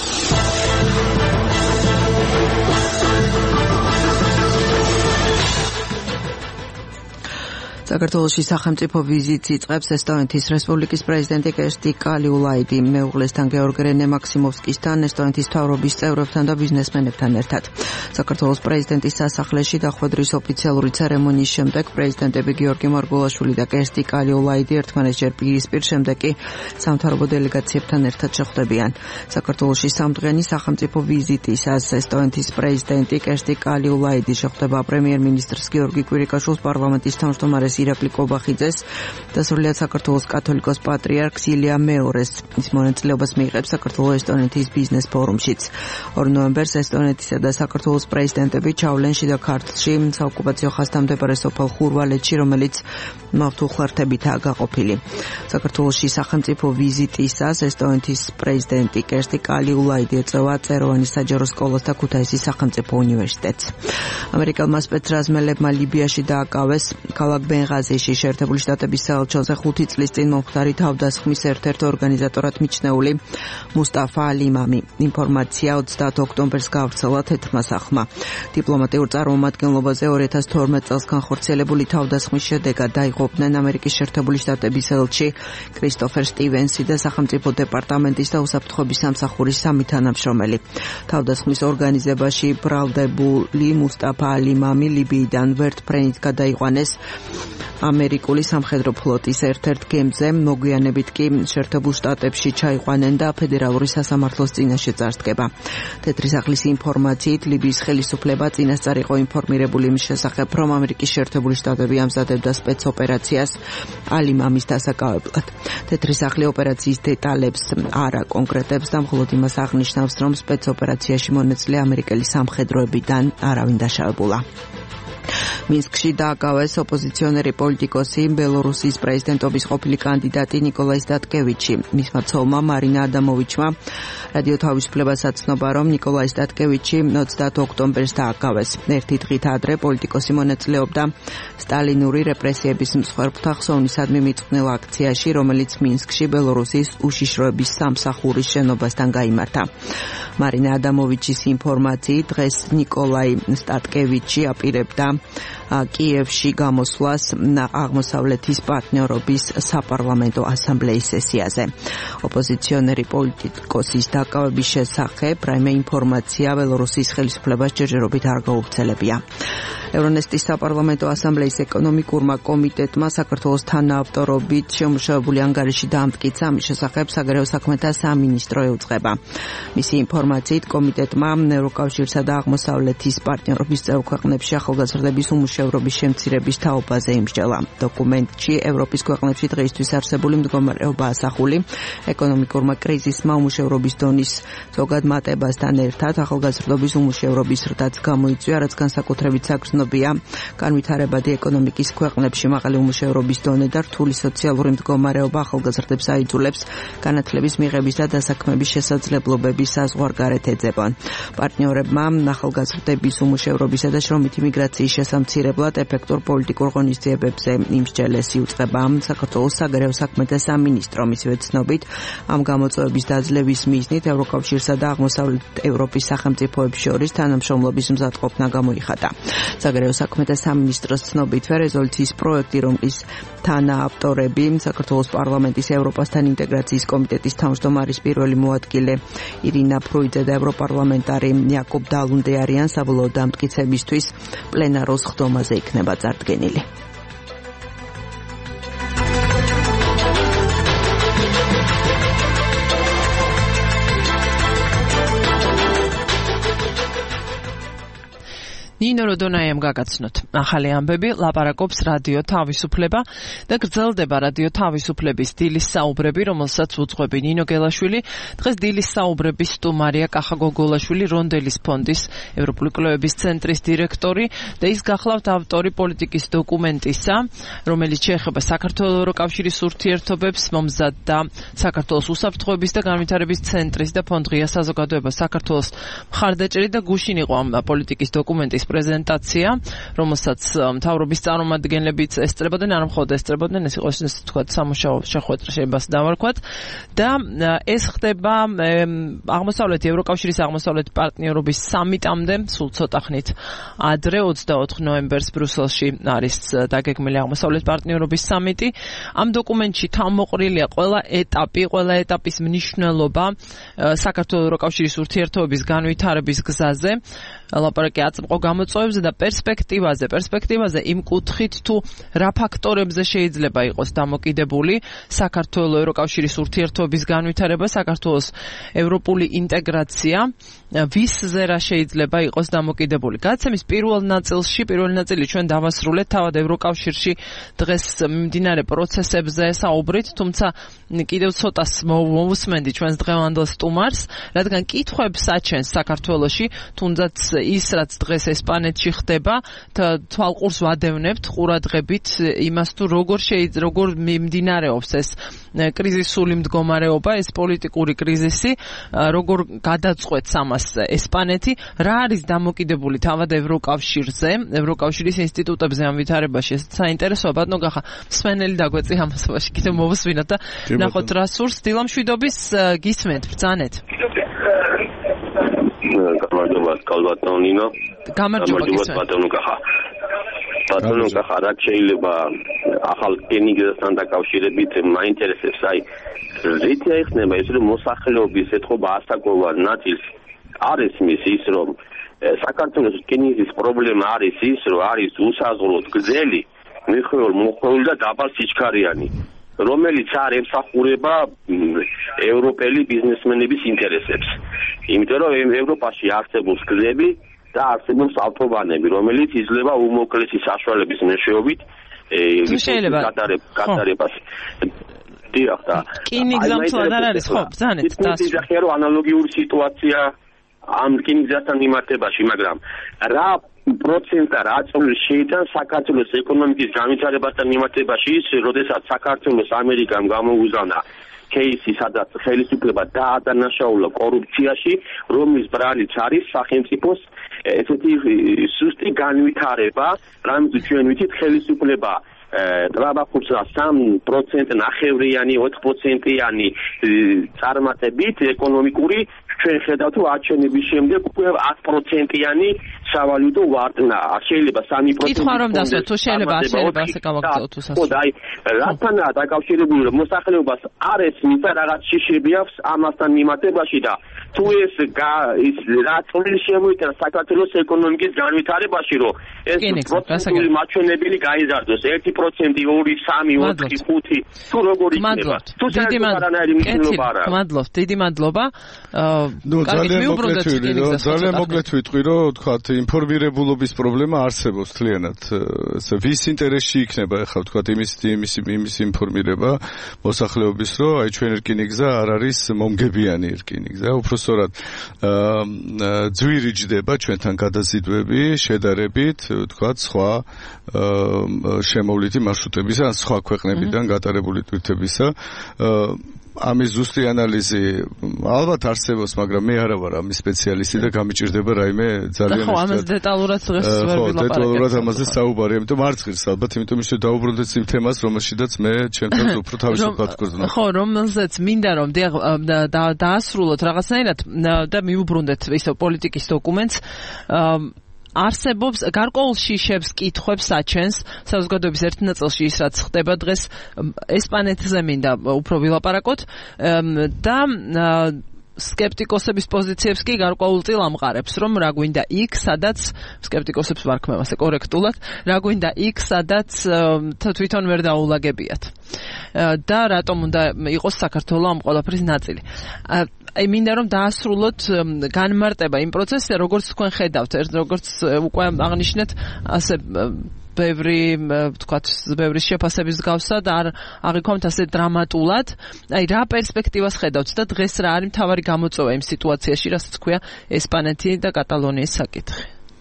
საქართველოში სახელმწიფო ვიზიტს იწყებს ესტონეთის რესპუბლიკის პრეზიდენტი კერსტი კალიულაიდი მეუღლესთან გეორგ რენე მაქსიმოვსკისთან, ესტონეთის მთავრობის წევრებთან და ბიზნესმენებთან ერთად. საქართველოს პრეზიდენტის სასახლეში დახვედრის ოფიციალური ცერემონიის შემდეგ პრეზიდენტები გიორგი მარგულაშვილი და კერსტი კალიულაიდი ერთმანეთს პირისპირ, შემდეგ კი სამთავრობო დელეგაციებთან ერთად შეხვდებიან. საქართველოში სამდღიანი სახელმწიფო ვიზიტისას ესტონეთის პრეზიდენტი კერსტი კალიულაიდი შეხვდება პრემიერ-მინისტრს გიორგი კვირიკაშვილს, პარლამენტის თავმჯდომარეს ეპისკოპოს ირაკლი კობახიძეს და სრულიად საქართველოს კათოლიკოს პატრიარქს ილია მეორეს. ის მონაწილეობას მიიღებს საქართველო-ესტონეთის ბიზნეს ფორუმშიც. ორ ნოემბერს ესტონეთისა და საქართველოს პრეზიდენტები ჩავლენ შიდა ქართლში საოკუპაციო ხაზთამდებარე სოფელ ხურვალეთში, რომელიც მართულხლართებითაა გაყოფილი. საქართველოში სახელმწიფო ვიზიტისას ესტონეთის პრეზიდენტი კერსტი კალიულაიდი ეწევა წეროვანის საჯარო სკოლას და ქუთაისის სახელმწიფო უნივერსიტეტს. ამერიკელმა სპეცრაზმელებმა ლიბიაში დააკავეს ქალაქ ბენღაზიში შეერთებული შტატების საელჩოზე ხუთი წლის წინ მომხდარი თავდასხმის ერთ-ერთ ორგანიზატორად მიჩნეული მუსტაფა ალიმამი. ინფორმაცია ოცდაათ ოქტომბერს გავრცელა თეთრმა სახმა. დიპლომატიურ წარმომადგენლობაზე ორი ათას თორმეტ წელს განხორციელებული თავდასხმის შედეგად დაიღუპნენ ამერიკის შეერთებული შტატების ელჩი კრისტოფერ სტივენსი და სახელმწიფო დეპარტამენტის და უსაფრთხოების სამსახურის სამი თანამშრომელი. თავდასხმის ორგანიზებაში ბრალდებული მუსტაფა ალიმამი ლიბიიდან ვერტფრენით გადაიყვანეს ამერიკული სამხედრო ფლოტის ერთ-ერთ გემზე, მოგვიანებით კი შეერთებულ შტატებში ჩაიყვანენ და ფედერალური სასამართლოს წინაშე წარსდგება. თეთრი სახლის ინფორმაციით ლიბიის ხელისუფლება წინასწარ იყო ინფორმირებული იმის შესახებ, რომ ამერიკის შეერთებული შტატები ამზადებდა სპეცოპერაციას ალიმამის დასაკავებლად. თეთრი სახლი ოპერაციის დეტალებს არ აკონკრეტებს და მხოლოდ იმას აღნიშნავს, რომ სპეცოპერაციაში მონაწილე ამერიკელი სამხედროებიდან არავინ დაშავებულა. მინსკში დააკავეს ოპოზიციონერი პოლიტიკოსი ბელორუსის პრეზიდენტობის ყოფილი კანდიდატი ნიკოლაი სტატკევიჩი. მისმა ცოლმა მარინა ადამოვიჩმა რადიო თავისუფლებას აცნობა, რომ ნიკოლაი სტატკევიჩი ოცდაათ ოქტომბერს დააკავეს. ერთი დღით ადრე პოლიტიკოსი მონაწილეობდა სტალინური რეპრესიების მსხვერპლთა ხსოვნისადმი მიწყვნილ აქციაში, რომელიც მინსკში ბელორუსის უშიშროების სამსახურის შენობასთან გაიმართა. მარინა ადამოვიჩის ინფორმაციით დღეს ნიკოლაი სტატკევიჩი აპირებდა კიევში გამოსვლას აღმოსავლეთის პარტნიორობის საპარლამენტო ასამბლეის სესიაზე. ოპოზიციონერი პოლიტიკოსის დაკავების შესახებ რაიმე ინფორმაცია ბელორუსის ხელისუფლებას ჯერჯერობით არ გაუვრცელებია. ევრონესტის საპარლამენტო ასამბლეის ეკონომიკურმა კომიტეტმა საქართველოს თანაავტორობით შემუშავებული ანგარიში დაამტკიცა, ამის შესახებ საგარეო საქმეთა სამინისტრო ეუწყება. მისი ინფორმაციით კომიტეტმა ევროკავშირსა და აღმოსავლეთის პარტნიორობის წევრ ქვეყნებში ახალგაზრდების უმუშევრობის შემცირების თაობაზე იმსჯელა. დოკუმენტში ევროპის ქვეყნებში დღეისთვის არსებული მდგომარეობა ასახული, ეკონომიკურმა კრიზისმა უმუშევრობის დონის ზოგად მატებასთან ერთად ახალგაზრდობის უმუშევრობის ზრდაც გამოიწვია, რაც განსაკუთრებით საგრძნობია განვითარებადი ეკონომიკის ქვეყნებში მაღალი უმუშევრობის დონე და რთული სოციალური მდგომარეობა ახალგაზრდებს აიძულებს განათლების მიღების და დასაქმების შესაძლებლობების საზღვარგარეთ ეძებონ. პარტნიორებმა ახალგაზრდების უმუშევრობისა და შრომითი მიგრაციის შესამცირებლად ეფექტურ პოლიტიკურ ღონისძიებებზე იმსჯელეს იუწყება საქართველოს საგარეო საქმეთა სამინისტრო. მისივე ცნობით, ამ გამოწვევების დაძლევის მიზნით ევროკავშირსა და აღმოსავლეთ ევროპის სახელმწიფოებს შორის თანამშრომლობის მზადყოფნა გამოიხატა. საგარეო საქმეთა სამინისტროს ცნობით, რეზოლუციის პროექტი, რომლის თანაავტორები საქართველოს პარლამენტის ევროპასთან ინტეგრაციის კომიტეტის თავმჯდომარის პირველი მოადგილე ირინა ფრუიძე და ევროპარლამენტარი იაკობ დალუნდე არიან, საბოლოო დამტკიცებისთვის პლენარულ ხდომაზე იქნება წარდგენილი. ნინო როდონაიამ გაგაცნოთ. ახალი ამბები, ლაპარაკობს რადიო თავისუფლება და გრძელდება რადიო თავისუფლების დილის საუბრები, რომელსაც უძღვები ნინო გელაშვილი. დღეს დილის საუბრების სტუმარია კახა გოგოლაშვილი, რონდელის ფონდის ევროპული კვლევების ცენტრის დირექტორი და ის გახლავთ ავტორი პოლიტიკის დოკუმენტისა, რომელიც შეეხება საქართველოს ევროკავშირის ურთიერთობებს, მომზადდა საქართველოს უსაფრთხოების და განვითარების ცენტრის და ფონდ ღია საზოგადოება საქართველოს მხარდაჭერით და გუშინ იყო ამ პოლიტიკის დოკუმენტის პრეზენტაცია, რომელსაც მთავრობის წარმომადგენლებიც ესწრებოდნენ, არ მხოლოდ ესწრებოდნენ, ეს იყო ისე თქვათ სამუშაო შეხვედრა შეიძლება დავარქვათ და ეს ხდება აღმოსავლეთი ევროკავშირის აღმოსავლეთ პარტნიორობის სამიტამდე, სულ ცოტა ხნით ადრე ოცდაოთხ ნოემბერს ბრიუსელში არის დაგეგმილი აღმოსავლეთ პარტნიორობის სამიტი. ამ დოკუმენტში თავმოყრილია ყველა ეტაპი, ყველა ეტაპის მნიშვნელობა საქართველოს ევროკავშირის ურთიერთობების განვითარების გზაზე. ლაპარაკი აწმყო გამოწვევებზე და პერსპექტივაზე, პერსპექტივაზე იმ კუთხით თუ რა ფაქტორებზე შეიძლება იყოს დამოკიდებული საქართველოს ევროკავშირის ურთიერთობის განვითარება, საქართველოს ევროპული ინტეგრაცია, ვისზე რა შეიძლება იყოს დამოკიდებული. გადაცემის პირველ ნაწილში, პირველი ნაწილი ჩვენ დავასრულეთ თავად ევროკავშირში დღეს მიმდინარე პროცესებზე საუბრით, თუმცა კიდევ ცოტას მოვუსმენდი ჩვენს დღევანდელ სტუმარს, რადგან კითხვებს აჩენს საქართველოში, თუნდაც ის რაც დღეს ესპანეთში ხდება, თვალყურს ვადევნებთ ყურადღებით იმას თუ როგორ შეიძლება როგორ მიმდინარეობს ეს კრიზისული მდგომარეობა, ეს პოლიტიკური კრიზისი, როგორ გადაწყვეტს ამას ესპანეთი, რა არის დამოკიდებული თავად ევროკავშირზე, ევროკავშირის ინსტიტუტებზე ამ ვითარებაში. ეს საინტერესოა, ბატონო გახა, მსმენელი დაგვეწი ამასობაში, კიდევ მოვუსმინოთ და ნახოთ რა სურს. დილამშვიდობის გისმენთ, ბრძანეთ. გამარჯობა, კალბატონინო. გამარჯობა, გისმენთ. ბატონო გახა. ბატონო გახა, რა შეიძლება ახალ კენიგესთან დაკავშირებით მაინტერესებს, აი, რითი აიხსნება ეს რომ მოსახლეობის ეთყობა ასაკოვარ ნაწილს არის მის ის რომ საქართველოს რკინიგზის პრობლემა არის ის რომ არის უსაზღვროდ გრძელი, მიხეულ მოხეული და დაბალ სიჩქარიანი, რომელიც არ ემსახურება ევროპელი ბიზნესმენების ინტერესებს. იმიტომ რომ ევროპაში არსებობს გზები და არსებობს ავტობანები, რომელიც იძლევა უმოკლესი საშუალების მეშვეობით გატარებას. დიახ და კინიგზამთლად არ არის, ხო, ბრძანეთ და ისე რომ ანალოგიური სიტუაცია ამ კინიგზასთან მიმართებაში, მაგრამ რა პროცენტა რა წვლილი შეიტანს საქართველოს ეკონომიკის განვითარებასთან მიმართებაში ის, როდესაც საქართველოს ამერიკამ გამოუგზავნა кейსი, სადაც ხელისუფლება დაადანაშაულა კორუფციაში, რომლის ბრალიც არის სახელმწიფოს ესეთი სუსტი განვითარება, რამაც ჩვენ ვიცით ხელისუფლება ტრაბახურსა სამ პროცენტ ნახევრიანი, ოთხ პროცენტიანი წარმატებით ეკონომიკური ჩვენ ხედავთ რომ არჩევნების შემდეგ უკვე ათ პროცენტიანი სავალუტო ვარდნა შეიძლება სამი პროცენტი კითხვა რომ დასვათ თუ შეიძლება შეიძლება ასე გავაგრძელოთ თუ სასწაულს. ხო და აი რათანაა დაკავშირებული რომ მოსახლეობას არ ესმის და რაღაც შიშები აქვს ამასთან მიმართებაში და თუ ეს ის რა წვლილი შემოიტანა საქართველოს ეკონომიკის განვითარებაში რომ ეს პროცენტული მაჩვენებელი გაიზარდოს ერთი პროცენტი, ორი, სამი, ოთხი, ხუთი თუ როგორ იქნება. თუ დიდი მადლობა, დიდი მადლობა. ნუ ძალიან მოგლეთვირი რომ ძალიან მოგლეთვიტყვი რომ თქვათ ინფორმირებულობის პრობლემა არსებობს თლიანად. ვის ინტერესში იქნება ახლა თქვათ იმის იმის იმის ინფორმირება მოსახლეობის რომ აი ჩვენ რკინიგზა არ არის მომგებიანი რკინიგზა, უბრალოდ ძვირი ჯდება ჩვენთან გადაზიდვები შედარებით თქვათ სხვა შემოვლითი მარშრუტებისა ან სხვა ქვეყნებიდან გატარებული ტვირთებისა. ამის ზუსტი ანალიზი ალბათ არსებობს, მაგრამ მე არა ვარ ამის სპეციალისტი და გამიჭირდება რაიმე ძალიან ხო, ამაზე დეტალურად დღეს ვერ ვილაპარაკებ. ხო, დეტალურად ამაზე საუბარი, ამიტომ არ ცხირს ალბათ, იმიტომ რომ დავუბრუნდეთ იმ თემას, რომელშიც მე ჩემთვის უფრო თავისუფლად გრძნო. ხო, რომელზეც მინდა რომ დაასრულოთ რაღაცნაირად და მიუბრუნდეთ ისო პოლიტიკის დოკუმენტს. არსებობს გარკვეულ შიშებს კითხვებს აჩენს საზოგადოების ერთ ნაწილში ის რაც ხდება დღეს ესპანეთზე მინდა უფრო ვილაპარაკოთ და სკეპტიკოსების პოზიციებს კი გარკვეულწილ ამყარებს, რომ რა გვინდა იქ, სადაც სკეპტიკოსებს ვარქმევ ასე კორექტულად, რა გვინდა იქ, სადაც თვითონ ვერ დაულაგებიათ. და რატომ უნდა იყოს საქართველოს ამ ყველაფრის ნაწილი. აი მინდა რომ დაასრულოთ განმარტება იმ პროცესზე, როგორც თქვენ ხედავთ, როგორც უკვე აღნიშნეთ, ასე ბევრი თქვათ ბევრი შეფასების გავსა და არ აღიქვამთ ასე დრამატულად. აი რა პერსპექტივას ხედავთ და დღეს რა არის მთავარი გამოწვევა იმ სიტუაციაში, რასაც ქვია ესპანეთი და კატალონიის საკითხი.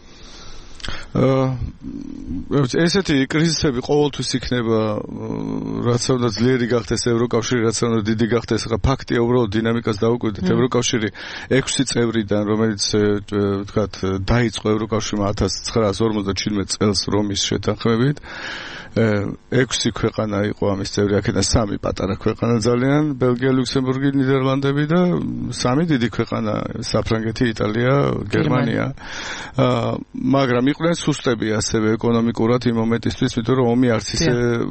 ესეთი კრიზისები ყოველთვის იქნება, რაც უნდა ძლიერი გახდეს ევროკავშირი, რაც უნდა დიდი გახდეს. ახლა ფაქტია, უბრალოდ დინამიკას დავუკვირდით. ევროკავშირი ექვსი წევრიდან, რომელიც ვთქვათ, დაიწყო ევროკავშირმა ათას ცხრაასი ორმოცდაჩვიდმეტ წელს რომის შეთანხმებით, ექვსი ქვეყანა იყო ამის წევრი, აქედან სამი პატარა ქვეყანა ძალიან, ბელგია, ლუქსემბურგი, ნიდერლანდები და სამი დიდი ქვეყანა, საფრანგეთი, იტალია, გერმანია. მაგრამ იყვნენ სუსტები ასევე ეკონომიკურად იმ მომენტისთვის, იმიტომ რომ ომი არც ისე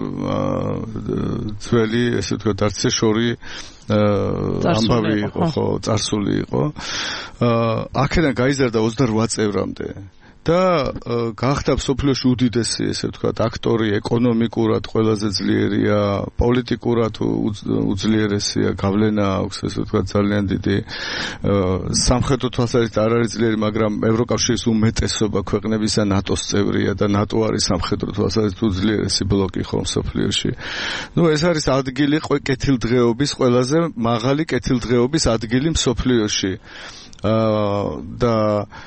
ძველი, ესე ვთქვათ, არც ისე შორი ამბავი იყო, ხო, წარსული იყო. აქედან გაიზარდა ოცდარვა წევრამდე. და გახდა მსოფლიოში უდიდესი, ესე ვთქვათ, აქტორი, ეკონომიკურად ყველაზე ძლიერია, პოლიტიკურად უძლიერესია, გავლენა აქვს, ესე ვთქვათ, ძალიან დიდი. სამხედრო თვალსაზრისით არ არის ძლიერი, მაგრამ ევროკავშირის უმეტესობა ქვეყნებისა ნატოს წევრია და ნატო არის სამხედრო თვალსაზრისით უძლიერესი ბლოკი ხო მსოფლიოში. ნუ ეს არის ადგილი კეთილდღეობის, ყველაზე მაღალი კეთილდღეობის ადგილი მსოფლიოში. და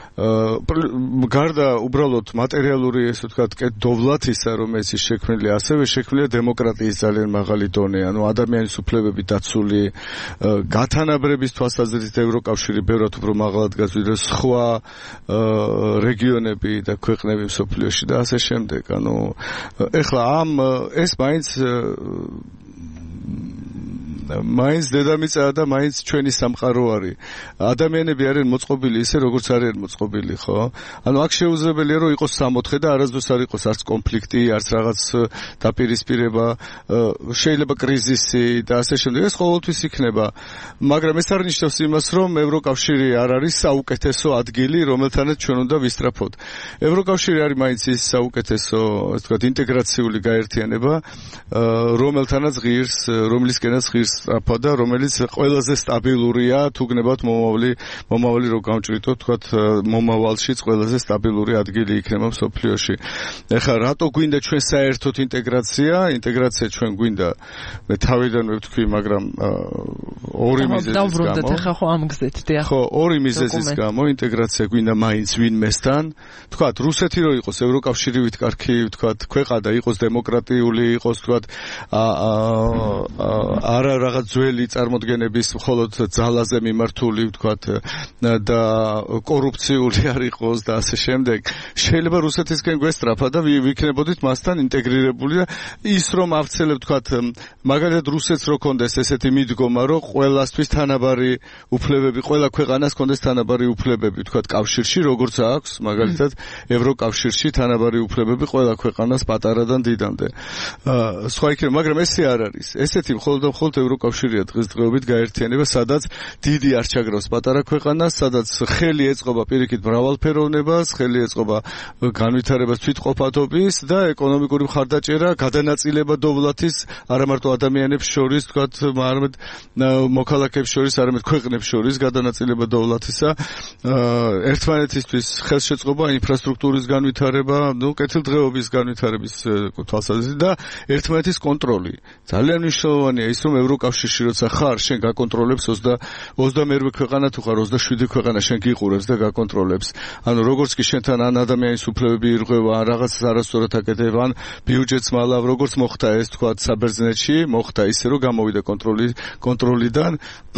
გარდა უბრალოდ მატერიალური, ესე ვთქვათ, დოვლათისა, რომელიც შექმნილია, ასევე შექმნილია დემოკრატიის ძალიან მაღალი დონე, ანუ ადამიანის უფლებები დაცული, გათანაბრების თვალსაზრისით ევროკავშირი ბევრად უფრო მაღლად დგას, ვიდრე სხვა რეგიონები და ქვეყნები მსოფლიოში და ასე შემდეგ. ანუ ეხლა ამ ეს მაინც მაინც დედამიწაა და მაინც ჩვენი სამყარო არის. ადამიანები არიან მოწყობილი ისე, როგორც არიან მოწყობილი, ხო? ანუ აქ შეუძლებელია, რომ იყოს სამოთხე და არასდროს არ იყოს არც კონფლიქტი, არც რაღაც დაპირისპირება, შეიძლება კრიზისი და ასე შემდეგ. ეს ყოველთვის იქნება. მაგრამ ეს არ ნიშნავს იმას, რომ ევროკავშირი არ არის საუკეთესო ადგილი, რომელთანაც ჩვენ უნდა ვისწრაფოთ. ევროკავშირი არის მაინც ის საუკეთესო, ასე ვთქვათ, ინტეგრაციული გაერთიანება, რომელთანაც ღირს, რომლისკენაც ღირს სწრაფა და რომელიც ყველაზე სტაბილურია, თუ გნებავთ მომავალი, მომავალი რო გამჭრიტო, თქვათ მომავალშიც ყველაზე სტაბილური ადგილი იქნება მსოფლიოში. ეხლა რატო გვინდა ჩვენ საერთოდ ინტეგრაცია? ინტეგრაცია ჩვენ გვინდა, მე თავიდანვე ვთქვი, მაგრამ ორი მიზეზის გამო. დავბრუნდეთ ახლა ხო ამ გზით, დიახ. ხო, ორი მიზეზის გამო ინტეგრაცია გვინდა მაინც ვინმესთან. თქვათ, რუსეთი რო იყოს ევროკავშირივით კარგი, თქვათ, ქვეყანა იყოს დემოკრატიული, იყოს, თქვათ, არა რაღაც ძველი წარმოდგენების მხოლოდ ძალაზე მიმართული, ვთქვათ, და კორუფციული არ იყოს და ასე შემდეგ. შეიძლება რუსეთისკენ გვესწრაფა და ვიქნებოდით მასთან ინტეგრირებული და ის რომ ავცელებ, ვთქვათ, მაგალითად რუსეთს რო კონდეს ესეთი მიდგომა, რომ ყველასთვის თანაბარი უფლებები, ყველა ქვეყანას კონდეს თანაბარი უფლებები, ვთქვათ, კავშირში, როგორც აქვს, მაგალითად, ევროკავშირში თანაბარი უფლებები ყველა ქვეყანას პატარადან დიდამდე. სხვა იქნება, მაგრამ ესე არ არის. ესეთი მხოლოდ და მხოლოდ ევროკავშირია დღესდღეობით გაერთიანება, სადაც დიდი არ ჩაგრავს პატარა ქვეყანას, სადაც ხელი ეწყობა პირიქით მრავალფეროვნებას, ხელი ეწყობა განვითარებას თვითყოფადობის და ეკონომიკური მხარდაჭერა, გადანაწილება დოვლათის არა მარტო ადამიანებს შორის, თქვათ, არამედ მოქალაქეებს შორის, არამედ ქვეყნებს შორის გადანაწილება დოვლათისა, ერთმანეთისთვის ხელშეწყობა, ინფრასტრუქტურის განვითარება, ნუ კეთილდღეობის განვითარების თვალსაზრისით და ერთმანეთის კონტროლი. ძალიან მნიშვნელოვანია ის, რომ ევროკავშირში როცა ხარ, შენ გაკონტროლებს ოცდამეერვე ქვეყანა თუ ხარ ოცდაშვიდი ქვეყანა, შენ გიყურებს და გაკონტროლებს. ანუ როგორც კი შენთან ან ადამიანის უფლებები ირღვევა, ან რაღაც არასწორად აკეთებ, ან ბიუჯეტს მალავ, როგორც მოხდა ეს, თქვათ, საბერძნეთში, მოხდა ისე, რომ გამოვიდა კონტროლი კონტროლიდან,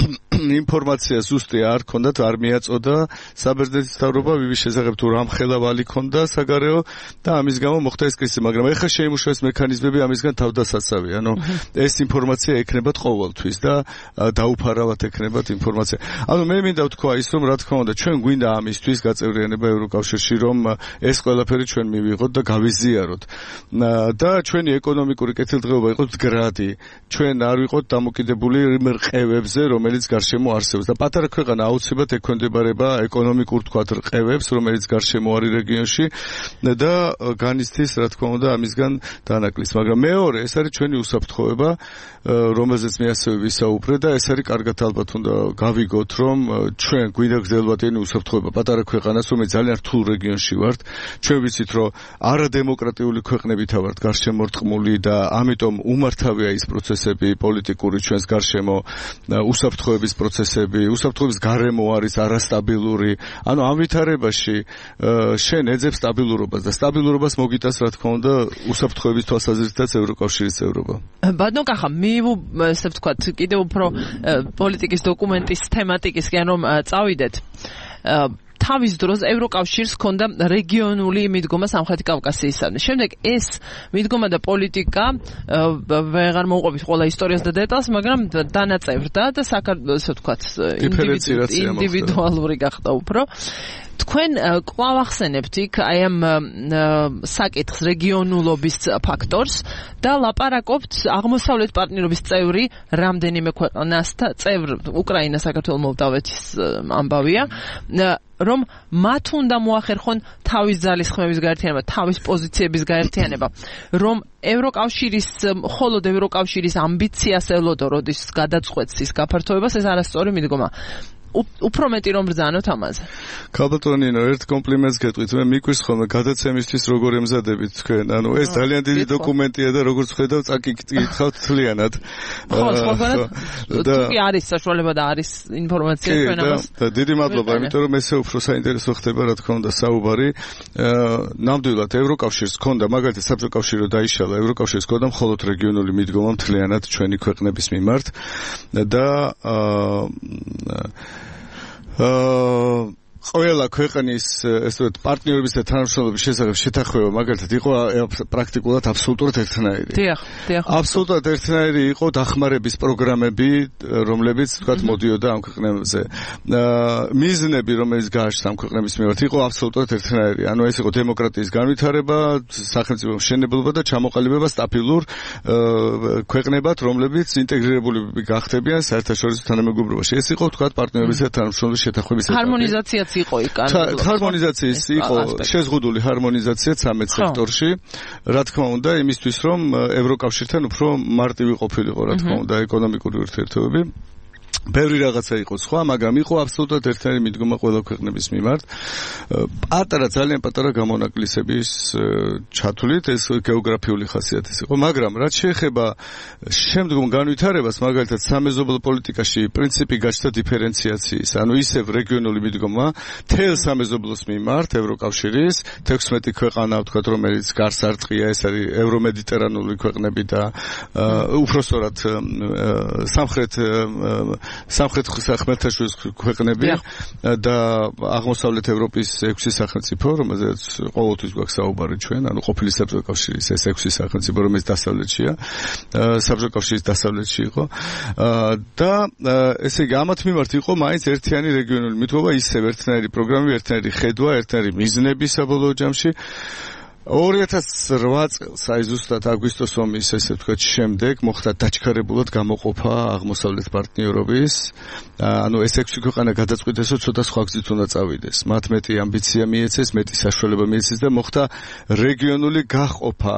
ინფორმაცია ზუსტი არ ქონდათ, არ მიაწოდა საბერძნეთის მთავრობა ვივის შესახებ, თუ რამ ხელავალი ქონდა საგარეო და ამის გამო მოხდა ეს კრიზისი, მაგრამ ეხლა შეიმუშაოს მექანიზმები ამისგან თავდასაცავი. ანუ ეს ინფორმაცია ექნებათ ყოველთვის და დაუფარავად ექნებათ ინფორმაცია. ანუ მე მინდა ვთქვა ის, რომ რა თქმა უნდა, ჩვენ გვინდა ამისთვის გაწევრიანება ევროკავშირში, რომ ეს ყველაფერი ჩვენ მივიღოთ და გავიზიაროთ. და ჩვენი ეკონომიკური კეთილდღეობა იყოს მდგრადი. ჩვენ არ ვიყოთ დამოკიდებული იმ რყევებზე, რომელიც გარშემო არსებობს. და პატარა ქვეყანა აუცილებლად ექვემდებარება ეკონომიკურ, თქვათ, რყევებს, რომელიც გარშემო არის რეგიონში და განიცდის, რა თქმა უნდა, ამისგან დანაკლისს. მაგრამ მეორე, ეს არის ჩვენი უსაფრთხოება, რომელზეც მე ასევე ვისაუბრე და ეს არის კარგად ალბათ უნდა გავიგოთ, რომ ჩვენ გვინდა გრძელვადიანი უსაფრთხოება პატარა ქვეყანას, რომელიც ძალიან რთულ რეგიონში ვართ. ჩვენ ვიცით, რომ არადემოკრატიული ქვეყნებით ვართ გარშემორტყმული და ამიტომ უმართავია ის პროცესები პოლიტიკური ჩვენს გარშემო, უსაფრთხოების პროცესები, უსაფრთხოების გარემო არის არასტაბილური. ანუ ამ ვითარებაში შენ ეძებ სტაბილურობას და სტაბილურობას მოგიტანს, რა თქმა უნდა, უსაფრთხოების თვალსაზრისითაც ევროკავშირის წევრობა. ბატონ კახა, მივუ, ესე ვთქვათ, კიდევ უფრო პოლიტიკის დოკუმენტის თემატიკისკენ რომ წავიდეთ. თავის დროს ევროკავშირს ჰქონდა რეგიონული მიდგომა სამხრეთი კავკასიისადმი. შემდეგ ეს მიდგომა და პოლიტიკა ვეღარ მოუყვებით ყველა ისტორიას და დეტალს, მაგრამ დანაწევრდა და საქართველოს ასე ვთქვათ ინდივიდუალური გახდა უფრო. თქვენ კვლავ ახსენებთ იქ აი ამ საკითხს რეგიონულობის ფაქტორს და ლაპარაკობთ აღმოსავლეთ პარტნიორობის წევრი რამდენიმე ქვეყნასთან წევრ უკრაინა, საქართველო, მოლდავეთის ამბავია, რომ მათ უნდა მოახერხონ თავის ძალისხმევის გაერთიანება, თავის პოზიციების გაერთიანება, რომ ევროკავშირის მხოლოდ ევროკავშირის ამბიციას ელოდო, როდის გადაწყვეტს ის გაფართოებას, ეს არასწორი მიდგომა. უფრო მეტი რომ ბრძანოთ ამაზე. ქალბატონინო, ერთ კომპლიმენტს გეტყვით, მე მიკვირს ხოლმე გადაცემისთვის როგორ ემზადებით თქვენ. ანუ ეს ძალიან დიდი დოკუმენტია და როგორც ხედავ, წაკითხავთ თლიანად. ხო, სხვაგანად თუ არის საშუალება და არის ინფორმაცია თქვენ ამას. და დიდი მადლობა, იმიტომ რომ ესე უფრო საინტერესო ხდება, რა თქმა უნდა, საუბარი. ნამდვილად ევროკავშირს ჰქონდა, მაგალითად საბჭოთა დაიშალა, ევროკავშირს ჰქონდა მხოლოდ რეგიონული მიდგომა მთლიანად ჩვენი ქვეყნების მიმართ და აა ყველა ქვეყნის ესე ვთქვათ პარტნიორების და თანამშრომლობის შესახებ შეთანხმება მაგალითად იყო პრაქტიკულად აბსოლუტურად ერთნაირი. დიახ, დიახ. აბსოლუტურად ერთნაირი იყო დახმარების პროგრამები, რომლებიც ვთქვათ მოდიოდა ამ ქვეყნებზე. მიზნები, რომელიც გააჩნდა ამ ქვეყნების მიმართ, იყო აბსოლუტურად ერთნაირი. ანუ ეს იყო დემოკრატიის განვითარება, სახელმწიფო მშენებლობა და ჩამოყალიბება სტაბილურ ქვეყნებად, რომლებიც ინტეგრირებული გახდებიან საერთაშორისო თანამეგობრობაში. ეს იყო ვთქვათ პარტნიორების და თანამშრომლობის შეთანხმების ეტაპი. ჰარმონიზაცია იყო იქ კანონი. ჰარმონიზაციის იყო შეზღუდული ჰარმონიზაცია ცამეტ სექტორში. რა თქმა უნდა, იმისთვის რომ ევროკავშირთან უფრო მარტივი ყოფილიყო, რა თქმა უნდა, ეკონომიკური ურთიერთობები. ბევრი რაღაცა იყო სხვა, მაგრამ იყო აბსოლუტურად ერთნაირი მიდგომა ყველა ქვეყნების მიმართ. პატარა, ძალიან პატარა გამონაკლისების ჩათვლით, ეს გეოგრაფიული ხასიათის იყო, მაგრამ რაც შეეხება შემდგომ განვითარებას, მაგალითად სამეზობლო პოლიტიკაში პრინციპი გაჩნდა დიფერენციაციის, ანუ ისევ რეგიონული მიდგომა თელ სამეზობლოს მიმართ ევროკავშირის თექვსმეტი ქვეყანა, ვთქვათ, რომელიც გარს არტყია, ეს არის ევრომედიტერანული ქვეყნები და უпроსტորად სამხრეთ სამხრეთ ხმელთაშუაზღვის ქვეყნები და აღმოსავლეთ ევროპის ექვსი სახელმწიფო, რომელზეც ყოველთვის გვაქვს საუბარი ჩვენ, ანუ ყოფილი საბჭოთა კავშირის ეს ექვსი სახელმწიფო, რომელიც დასავლეთშია, საბჭოთა კავშირის დასავლეთში იყო და ესე იგი ამათ მიმართ იყო მაინც ერთიანი რეგიონული მიდგომა, ისევ ერთნაირი პროგრამები, ერთნაირი ხედვა, ერთნაირი მიზნები საბოლოო ჯამში. ორი ათას რვა წელს, აი ზუსტად აგვისტოს ომის, ესე ვთქვათ, შემდეგ მოხდა დაჩქარებულად გამოყოფა აღმოსავლეთ პარტნიორობის. ანუ ეს ექვსი ქვეყანა გადაწყვიტესო ცოტა სხვა გზით უნდა წავიდეს. მათ მეტი ამბიცია მიეცეს, მეტი საშუალება მიეცეს და მოხდა რეგიონული გაყოფა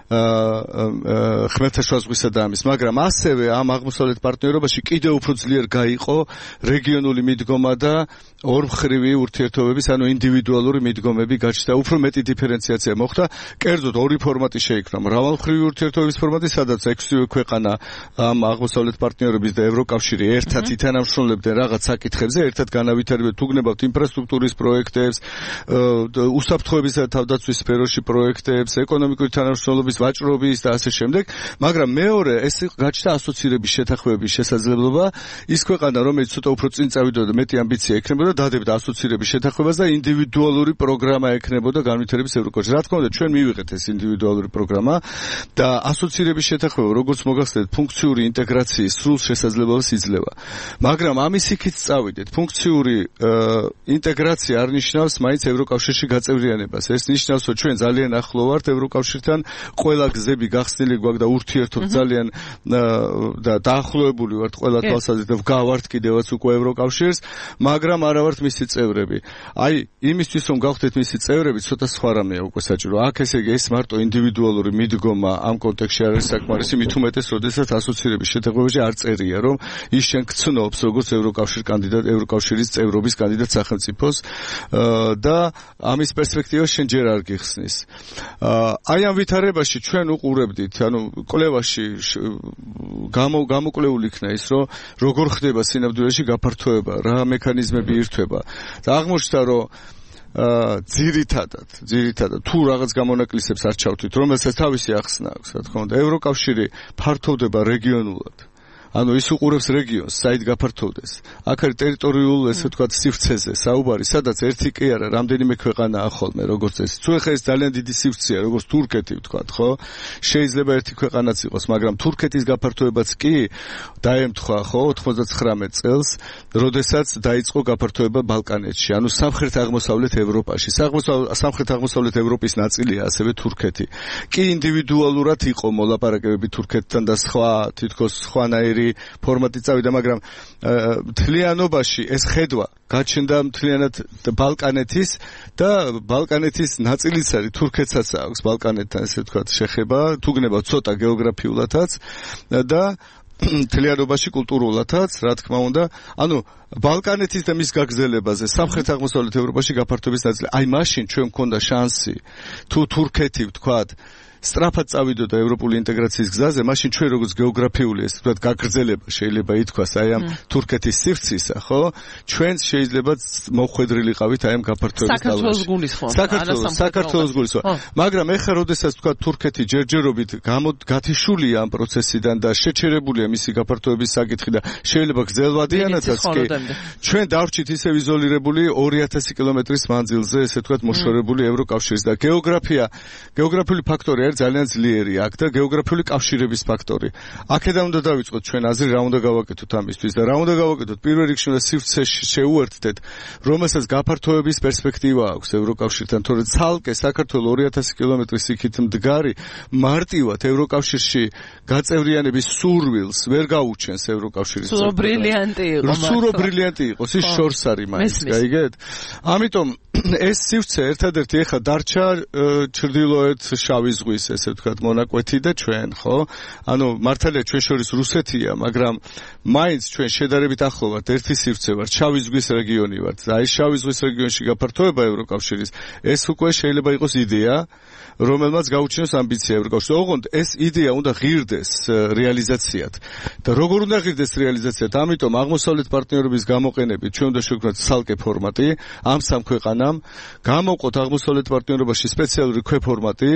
ხმელთაშუაზღვისა და ამის, მაგრამ ასევე ამ აღმოსავლეთ პარტნიორობაში კიდევ უფრო ძლიერ გაიყო რეგიონული მიდგომა და ორმხრივი ურთიერთობების, ანუ ინდივიდუალური მიდგომები გაჩნდა, უფრო მეტი დიფერენციაცია მოხდა. კერძოდ ორი ფორმატი შეიქმნა, მრავალმხრივი ურთიერთობების ფორმატი, სადაც ექვსი ქვეყანა ამ აღმოსავლეთ პარტნიორების და ევროკავშირი ერთად ითანამშრომლებდნენ რაღაც საკითხებზე, ერთად განავითარებდნენ, თუ გნებავთ ინფრასტრუქტურის პროექტებს, უსაფრთხოების და თავდაცვის სფეროში პროექტებს, ეკონომიკური თანამშრომლობის, ვაჭრობის და ასე შემდეგ, მაგრამ მეორე ეს გაჩნდა ასოცირების შეთანხმების შესაძლებლობა, ის ქვეყანა, რომელიც ცოტა უფრო წინ წავიდოდა და მეტი ამბიცია ექნებოდა, დადებდა ასოცირების შეთანხმებას და ინდივიდუალური პროგრამა ექნებოდა განვითარების ევროკავშირში. რა თქმა უნდა, ჩვენ მივიღეთ ეს ინდივიდუალური პროგრამა და ასოცირების შეთანხმება, როგორც მოგახსენეთ, ფუნქციური ინტეგრაციის სრულ შესაძლებლობას იძლევა. მაგრამ ამის იქით წავიდეთ. ფუნქციური ინტეგრაცია არ ნიშნავს მაინც ევროკავშირში გაწევრიანებას. ეს ნიშნავს, რომ ჩვენ ძალიან ახლო ვართ ევროკავშირთან, ყველა გზები გახსნილი გვაქვს და ურთიერთობთ ძალიან და დაახლოებული ვართ ყველა თვალსაზრისით და ვგავართ კიდევაც უკვე ევროკავშირს, მაგრამ არა ვართ მისი წევრები. აი, იმისთვის რომ გავხდეთ მისი წევრები, ცოტა სხვა რამეა უკვე საჭირო. აქ ესე იგი ეს მარტო ინდივიდუალური მიდგომა ამ კონტექსტში არ არის საკმარისი, მით უმეტეს, როდესაც ასოცირების შეთანხმებაში არ წერია, რომ ის შენ გცნობს როგორც ევროკავშირ კანდიდატ, ევროკავშირის წევრობის კანდიდატ სახელმწიფოს და ამის პერსპექტივა შენ ჯერ არ გიხსნის. აი ამ ვითარებაში ჩვენ უყურებდით, ანუ კვლევაში გამო გამოკვლეული იქნა ის, რომ როგორ ხდება სინამდვილეში გაფართოება, რა მექანიზმები ირთვება. და აღმოჩნდა, რომ ძირითადად, ძირითადად თუ რაღაც გამონაკლისებს არ ჩავთვით, რომელსაც თავისი ახსნა აქვს, რა თქმა უნდა, ევროკავშირი ფართოვდება რეგიონულად. ანუ ის უყურებს რეგიონს, საით გაფართოვდეს. აქ არის ტერიტორიულ, ესე ვთქვათ, სივრცეზე საუბარი, სადაც ერთი კი არა, რამდენიმე ქვეყანაა ხოლმე, როგორც ეს. თუ ეხლა ეს ძალიან დიდი სივრცეა, როგორც თურქეთი ვთქვათ, ხო? შეიძლება ერთი ქვეყანაც იყოს, მაგრამ თურქეთის გაფართოებაც კი დაემთხვა, ხო, ოთხმოცდათხრამეტ წელს, როდესაც დაიწყო გაფართოება ბალკანეთში, ანუ სამხრეთ-აღმოსავლეთ ევროპაში. სამხრეთ-აღმოსავლეთ ევროპის ნაწილია ასევე თურქეთი. კი ინდივიდუალურად იყო მოლაპარაკებები თურქეთთან და სხვა თითქოს სხვანაირი ფორმატი წავიდა, მაგრამ მთლიანობაში ეს ხედვა გაჩნდა მთლიანად ბალკანეთის და ბალკანეთის ნაწილიც არის თურქეთსაც აქვს ბალკანეთთან, ესე ვთქვათ, შეხება, თუ გნებავ ცოტა გეოგრაფიულადაც და მთლიანობაში კულტურულადაც, რა თქმა უნდა, ანუ ბალკანეთის და მის გაგრძელებაზე სამხრეთ-აღმოსავლეთ ევროპაში გაფართოების ნაწილი. აი მაშინ ჩვენ მქონდა შანსი, თუ თურქეთი ვთქვათ სწრაფად წავიდოდა ევროპული ინტეგრაციის გზაზე, მაშინ ჩვენ როგორც გეოგრაფიული, ესე ვთქვათ, გაგრძელება შეიძლება ითქვას აი ამ თურქეთის სივრცისა, ხო? ჩვენც შეიძლება მოხვედრილიყავით აი ამ გაფართოების დალაში. საქართველოს გულისხმობ. საქართველოს, საქართველოს გულისხმობ. მაგრამ ეხლა როდესაც ვთქვათ თურქეთი ჯერჯერობით გათიშულია ამ პროცესიდან და შეჩერებულია მისი გაფართოების საკითხი და შეიძლება გრძელვადიანაცაც კი ჩვენ დავრჩით ისევ იზოლირებული ორი ათასი კილომეტრის მანძილზე, ესე ვთქვათ, მოშორებული ევროკავშირის და გეოგრაფია, გეოგრაფიული ფაქტორი არის ძალიან ძლიერი აქ და გეოგრაფიული კავშირების ფაქტორი. აქედან უნდა დავიწყოთ ჩვენ აზრი, რა უნდა გავაკეთოთ ამისთვის და რა უნდა გავაკეთოთ. პირველ რიგში უნდა სივრცეში შეუერთდეთ, რომელსაც გაფართოების პერსპექტივა აქვს ევროკავშირთან, თორე ცალკე საქართველოს ორი ათასი კილომეტრის იქით მდგარი მარტივად ევროკავშირში გაწევრიანების სურვილს ვერ გაუჩენს ევროკავშირის. სურო ბრილიანტი იყო. სურო ბრილიანტი იყოს, ის შორს არის მაინც, გაიგეთ? ამიტომ ეს სივრცე ერთადერთი ეხა დარჩა ჩრდილოეთ შავი ზღვის, ესე ვთქვათ, მონაკვეთი და ჩვენ, ხო? ანუ მართალია ჩვენ შორის რუსეთია, მაგრამ მაინც ჩვენ შედარებით ახლო ვართ, ერთი სივრცე ვართ, შავი ზღვის რეგიონი ვართ. აი შავი ზღვის რეგიონში გაფართოება ევროკავშირის, ეს უკვე შეიძლება იყოს იდეა, რომელმაც გაუჩნიოს ამბიცია ევროკავშირს. ოღონდ ეს იდეა უნდა ღირდეს რეალიზაციად. და როგორ უნდა ღირდეს რეალიზაციად? ამიტომ აღმოსავლეთ პარტნიორობის გამოყენებით ჩვენ უნდა შევქმნათ ცალკე ფორმატი ამ სამ ქვეყანამ, გამოვყოთ აღმოსავლეთ პარტნიორობაში სპეციალური ქვეფორმატი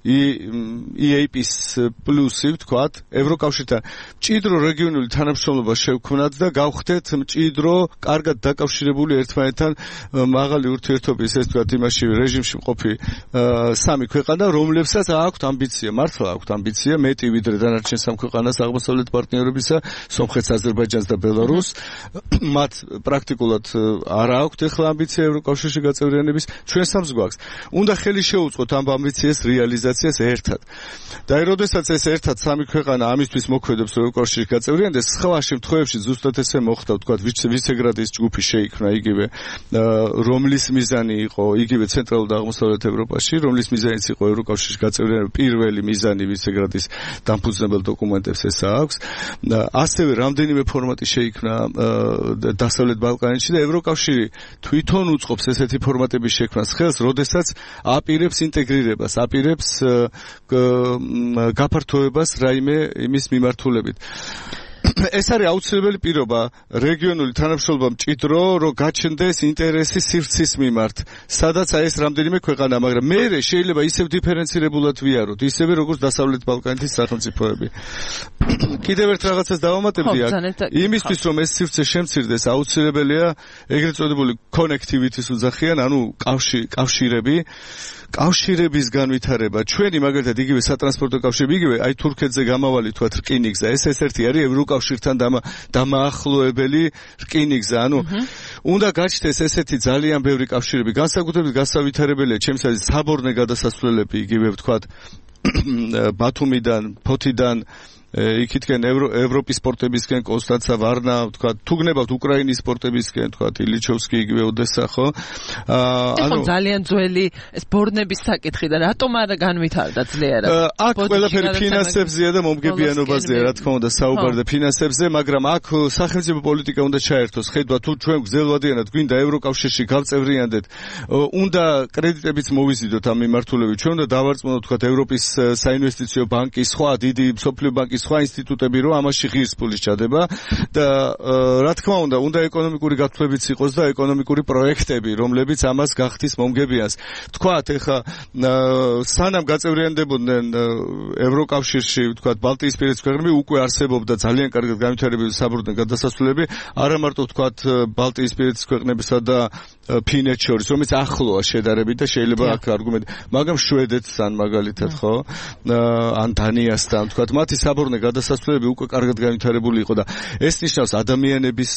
ი ეი პი-ის პლუსი, ვთქვათ, ევროკავშირთან მჭიდრო რეგიონული თანამშრომლობა შევქმნათ და გავხდეთ მჭიდრო, კარგად დაკავშირებული ერთმანეთთან მაღალი ურთიერთობის, ეს ვთქვათ, იმაში რეჟიმში მყოფი სამი ქვეყანა, რომლებსაც აქვთ ამბიცია, მართლა აქვთ ამბიცია, მეტი ვიდრე დანარჩენ სამ ქვეყანას აღმოსავლეთ პარტნიორობისა, სომხეთს, აზერბაიჯანს და ბელარუსს. მათ პრაქტიკულად არ აქვთ ახლა ამბიცია ევროკავშირში გაწევრიანების, ჩვენ სამს გვაქვს. უნდა ხელი შეუწყოთ ამ ამბიციას რეალიზაციას ერთად. და აი, როდესაც ეს ერთად სამი ქვეყანა ამისთვის მოქმედებს ევროკავშირში გაწევრიანდეს, სხვა შემთხვევებში ზუსტად ესე მოხდა, ვთქვათ, ვიცეგრადის ჯგუფი შეიქმნა იგივე, რომლის მიზანი იყო იგივე ცენტრალურ და აღმოსავლეთ ევროპაში, რომლის მიზანიც იყო ევროკავშირში გაწევრიანება, პირველი მიზანი ვიცეგრადის დამფუძნებელ დოკუმენტებს ესა აქვს. ასევე რამდენიმე ფორმატი შეიქმნა დასავლეთ ბალკანეთში და ევროკავშირი თვითონ უწყობს ესეთი ფორმატების შექმნას ხელს, როდესაც აპირებს ინტეგრირებას, აპირებს გაფართოებას რაიმე იმის მიმართულებით. ეს არის აუცილებელი პირობა რეგიონული თანამშრომლობა მჭიდრო, რომ გაჩნდეს ინტერესი სივრცის მიმართ, სადაც აი ეს რამდენიმე ქვეყანა, მაგრამ მე შეიძლება ისევ დიფერენცირებულად ვიაროთ, ისევე როგორც დასავლეთ ბალკანეთის სახელმწიფოები. კიდევ ერთ რაღაცას დავამატებდი აქ. იმისთვის რომ ეს სივრცე შემცირდეს, აუცილებელია ეგრეთ წოდებული connectivity-ის უძახიან, ანუ კავშირები, კავშირების განვითარება. ჩვენი მაგალითად იგივე სატრანსპორტო კავშირები, იგივე აი თურქეთზე გამავალი თქვა რკინიგზა, ეს ერთ-ერთი არის ევროკავშირთან დამაახლოებელი რკინიგზა. ანუ უნდა გაჩნდეს ესეთი ძალიან ბევრი კავშირები, განსაკუთრებით გასავითარებელია ჩემს აზრით საბორნე გადასასვლელები, იგივე ვთქვათ ბათუმიდან, ფოთიდან, იქითკენ ევროპის პორტებისკენ კონსტანცა, ვარნა, თქვა, თუ გნებავთ უკრაინის პორტებისკენ, თქვა, ილიჩოვსკი, იგივე ოდესა, ხო? ანუ ძალიან ძველი ეს ბორნების საკითხი და რატომ არ განვითარდა ძლიერად? აქ ყველაფერი ფინანსებზეა და მომგებიანობაზეა, რა თქმა უნდა, საუბარი და ფინანსებზე, მაგრამ აქ სახელმწიფო პოლიტიკა უნდა ჩაერთოს. ხედვა, თუ ჩვენ გრძელვადიანად გვინდა ევროკავშირში გავწევრიანდეთ, უნდა კრედიტებიც მოვიზიდოთ ამ მიმართულებით. ჩვენ უნდა დავარწმუნოთ, თქვა, ევროპის საინვესტიციო ბანკის, სხვა დიდი მსოფლიო ბანკის სხვა ინსტიტუტები რომ ამაში ღირს ფული ჩადება და რა თქმა უნდა უნდა ეკონომიკური გათვლებიც იყოს და ეკონომიკური პროექტები რომლებიც ამას გახდის მომგებიანს. თქვათ ეხა სანამ გაწევრიანდებოდნენ ევროკავშირში თქვათ ბალტიისპირეთის ქვეყნები უკვე არსებობდა ძალიან კარგად განვითარებული საბრძოლო გადასასვლელები არა მარტო თქვათ ბალტიისპირეთის ქვეყნებისა და ფინეთს შორის რომელიც ახლოა შედარებით და შეიძლება აქ არგუმენტი მაგრამ შვედეთს ან მაგალითად ხო ან დანიასთან თქვათ მათი საბრძოლო გადასასვლელები უკვე კარგად განვითარებული იყო და ეს ნიშნავს ადამიანების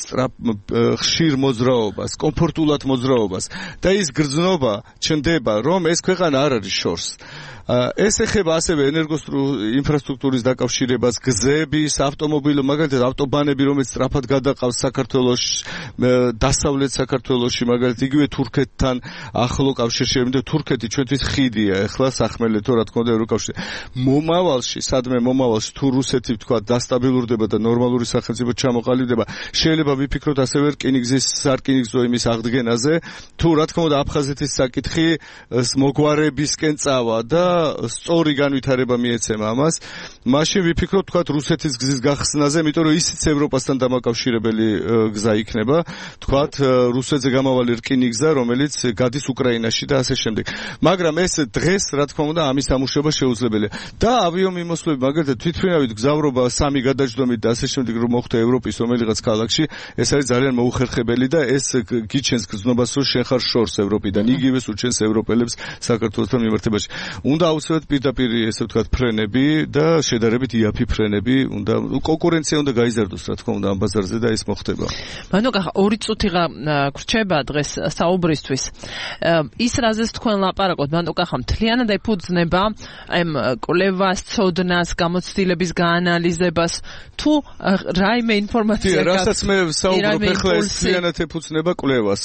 ხშირ მოძრაობას, კომფორტულად მოძრაობას და ის გრძნობა ჩნდება რომ ეს ქვეყანა არ არის შორს. ეს ეხება ასევე ენერგოინფრასტრუქტურის დაკავშირებას, გზების, ავტომობილო, მაგალითად ავტობანები, რომელიც სწრაფად გადაყავს საქართველოში, დასავლეთ საქართველოში, მაგალითად იგივე თურქეთთან ახლო კავშირში, იმიტომ თურქეთი ჩვენთვის ხიდია, ეხლა სახმელეთო, რა თქმა უნდა, ევროკავშირში. მომავალში, სადმე მომავალში თუ რუსეთი თქვა დასტაბილურდება და ნორმალური სახელმწიფო ჩამოყალიბდება, შეიძლება ვიფიქროთ ასევე რკინიგზის სარკინიგზო იმის აღდგენაზე, თუ რა თქმა უნდა აფხაზეთის საკითხი მოგვარებისკენ წავა და სწორი განვითარება მიეცემა ამას, მაშინ ვიფიქროთ თქვათ რუსეთის გზის გახსნაზე, იმიტომ რომ ისიც ევროპასთან დამაკავშირებელი გზა იქნება, თქვათ რუსეთზე გამავალი რკინიგზა, რომელიც გადის უკრაინაში და ასე შემდეგ. მაგრამ ეს დღეს რა თქმა უნდა ამის ამუშავება შეუძლებელია. და ავიამიმოსვლები, მაგალითად თვითმფრინავით გზავრობა სამი გადაჯდომით და ასე შემდეგ რომ მოხდა ევროპის რომელიღაც ქალაქში, ეს არის ძალიან მოუხერხებელი და ეს გიჩენს გზნობას რომ შენ ხარ შორს ევროპიდან, იგივეს უჩენს ევროპელებს საქართველოსთან მიმართებაში. უნდა აუცილებლად პირდაპირ ესე ვთქვათ ფრენები და შედარებით იაფი ფრენები, უნდა კონკურენცია უნდა გაიზარდოს რა თქმა უნდა ამ ბაზარზე და ეს მოხდება. მანო კახა ორი წუთი გრჩება დღეს საუბრისთვის. ის რაზეც თქვენ ლაპარაკობთ, მანო კახა მთლიანად ეფუძნება ამ კვლევას, ცოდნას, გამოცდილების გაანალიზებას თუ რაიმე ინფორმაცია გაქვს. რასაც მე საუბრობ ახლა ეს მთლიანად ეფუძნება კვლევას.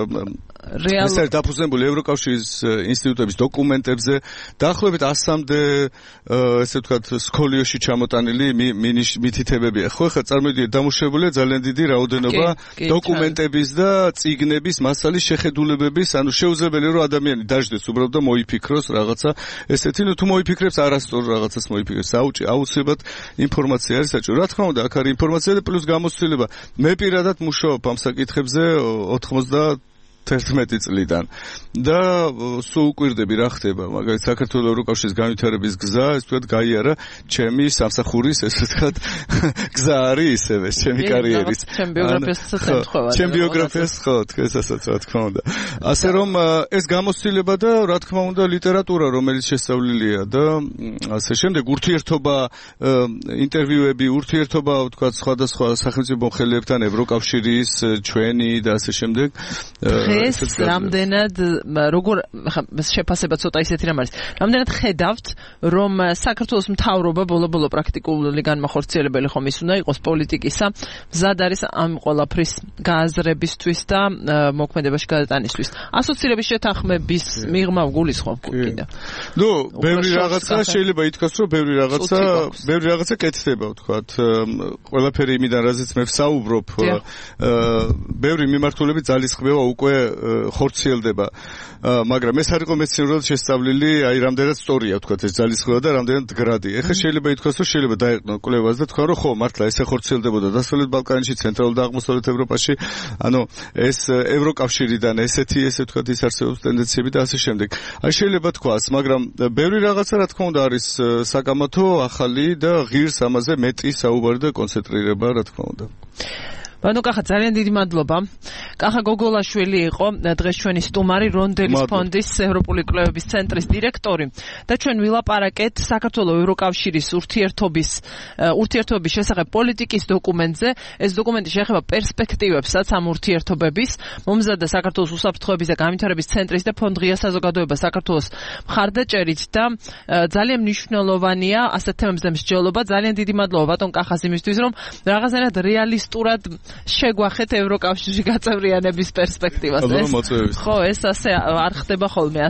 ეს არის დაფუძნებული ევროკავშირის ინსტიტუტების დოკუმენტებზე, დაახლოებით ასამდე ესე ვთქვათ სკოლიოში ჩამოტანილი მითითებებია. ხო, ხა წარმოვიდგინეთ, დამუშავებულია ძალიან დიდი რაოდენობა დოკუმენტების და წიგნების, მასალის შეხედულებების, ანუ შეუძლებელია რომ ადამიანი დაждდეს უბრალოდ და მოიფიქროს რაღაცა. ესეთი, ну თუ მოიფიქრებს არასწორ რაღაცას მოიფიქრებს. აუცილებლად ინფორმაცია არის საჭირო. რა თქმა უნდა, აქ არის ინფორმაცია და პლუს გამოცდილება. მე პირადად მუშაობ ამ საკითხებზე ოცდაათი წლიდან და სულ უკვირდები რა ხდება, მაგალითად საქართველოს ევროკავშირის განვითარების გზა, ეს თქვათ გაიარა ჩემი სამსახურის, ესე ვთქვათ, გზა არის ისევე, ჩემი კარიერის. ჩემ ბიოგრაფიასაც ემთხვევა. ჩემ ბიოგრაფიას ხო, თქვენსაც რა თქმა უნდა. ასე რომ ეს გამოცდილება და რა თქმა უნდა ლიტერატურა, რომელიც შესწავლილია და ასე შემდეგ ურთიერთობა, ინტერვიუები, ურთიერთობა, ვთქვათ, სხვადასხვა სახელმწიფო ხელებთან, ევროკავშირის, ჩვენი და ასე შემდეგ. ეს რამდენად როგორ შეფასება ცოტა ისეთი რამ არის. რამდენად ხედავთ რომ საქართველოს მთავრობა ბოლო-ბოლო პრაქტიკული განმახორციელებელი ხომ ის უნდა იყოს პოლიტიკისა, მზად არის ამ ყველაფრის გააზრებისთვის და მოქმედებაში გადატანისთვის. ასოცირების შეთანხმების მიღმა გულისხმობ კიდე. ნუ, ბევრი რაღაცა შეიძლება ითქვას, რომ ბევრი რაღაცა, ბევრი რაღაცა კეთდება, ვთქვათ. ყველაფერი იმიდან, რაზეც მე ვსაუბრობ, ბევრი მიმართულები ძალისხმევა უკვე ხორციელდება, მაგრამ ეს არ იყო მეცნიერულად შესწავლილი, აი რამდენად სწორია ვთქვათ ეს ძალისხმევა და რამდენად გრადი. ეხლა შეიძლება ითქვას, რომ შეიძლება დაეყნო კვლევას და თქვა, რომ ხო, მართლა ესე ხორციელდებოდა დასავლეთ ბალკანეთში, ცენტრალურ და აღმოსავლეთ ევროპაში, ანუ ეს ევროკავშირიდან ესეთი, ესე ვთქვათ, ის არსებობს ტენდენციები და ასე შემდეგ. აი შეიძლება თქვას, მაგრამ ბევრი რაღაცა რა თქმა უნდა არის საკამათო, ახალი და ღირს ამაზე მეტი საუბარი და კონცენტრირება, რა თქმა უნდა. ბანო კახა, ძალიან დიდი მადლობა. კახა გოგოლაშვილი იყო დღეს ჩვენი სტუმარი, რონდელის ფონდის ევროპული კვლევების ცენტრის დირექტორი და ჩვენ ვილაპარაკეთ საქართველოს ევროკავშირის ურთიერთობის ურთიერთობის შესახებ პოლიტიკის დოკუმენტზე. ეს დოკუმენტი შეეხება პერსპექტივებსაც ამ ურთიერთობების. მომზადდა საქართველოს უსაფრთხოების და განვითარების ცენტრის და ფონდ ღია საზოგადოება საქართველოს მხარდაჭერით და ძალიან მნიშვნელოვანია ასეთ თემებზე მსჯელობა. ძალიან დიდი მადლობა ბატონ კახას იმისთვის, რომ რაღაცნაირად რეალისტურად შეგვახეთ ევროკავშირში გაწევრიანების პერსპექტივას. ხო, ეს ასე არ ხდება ხოლმე.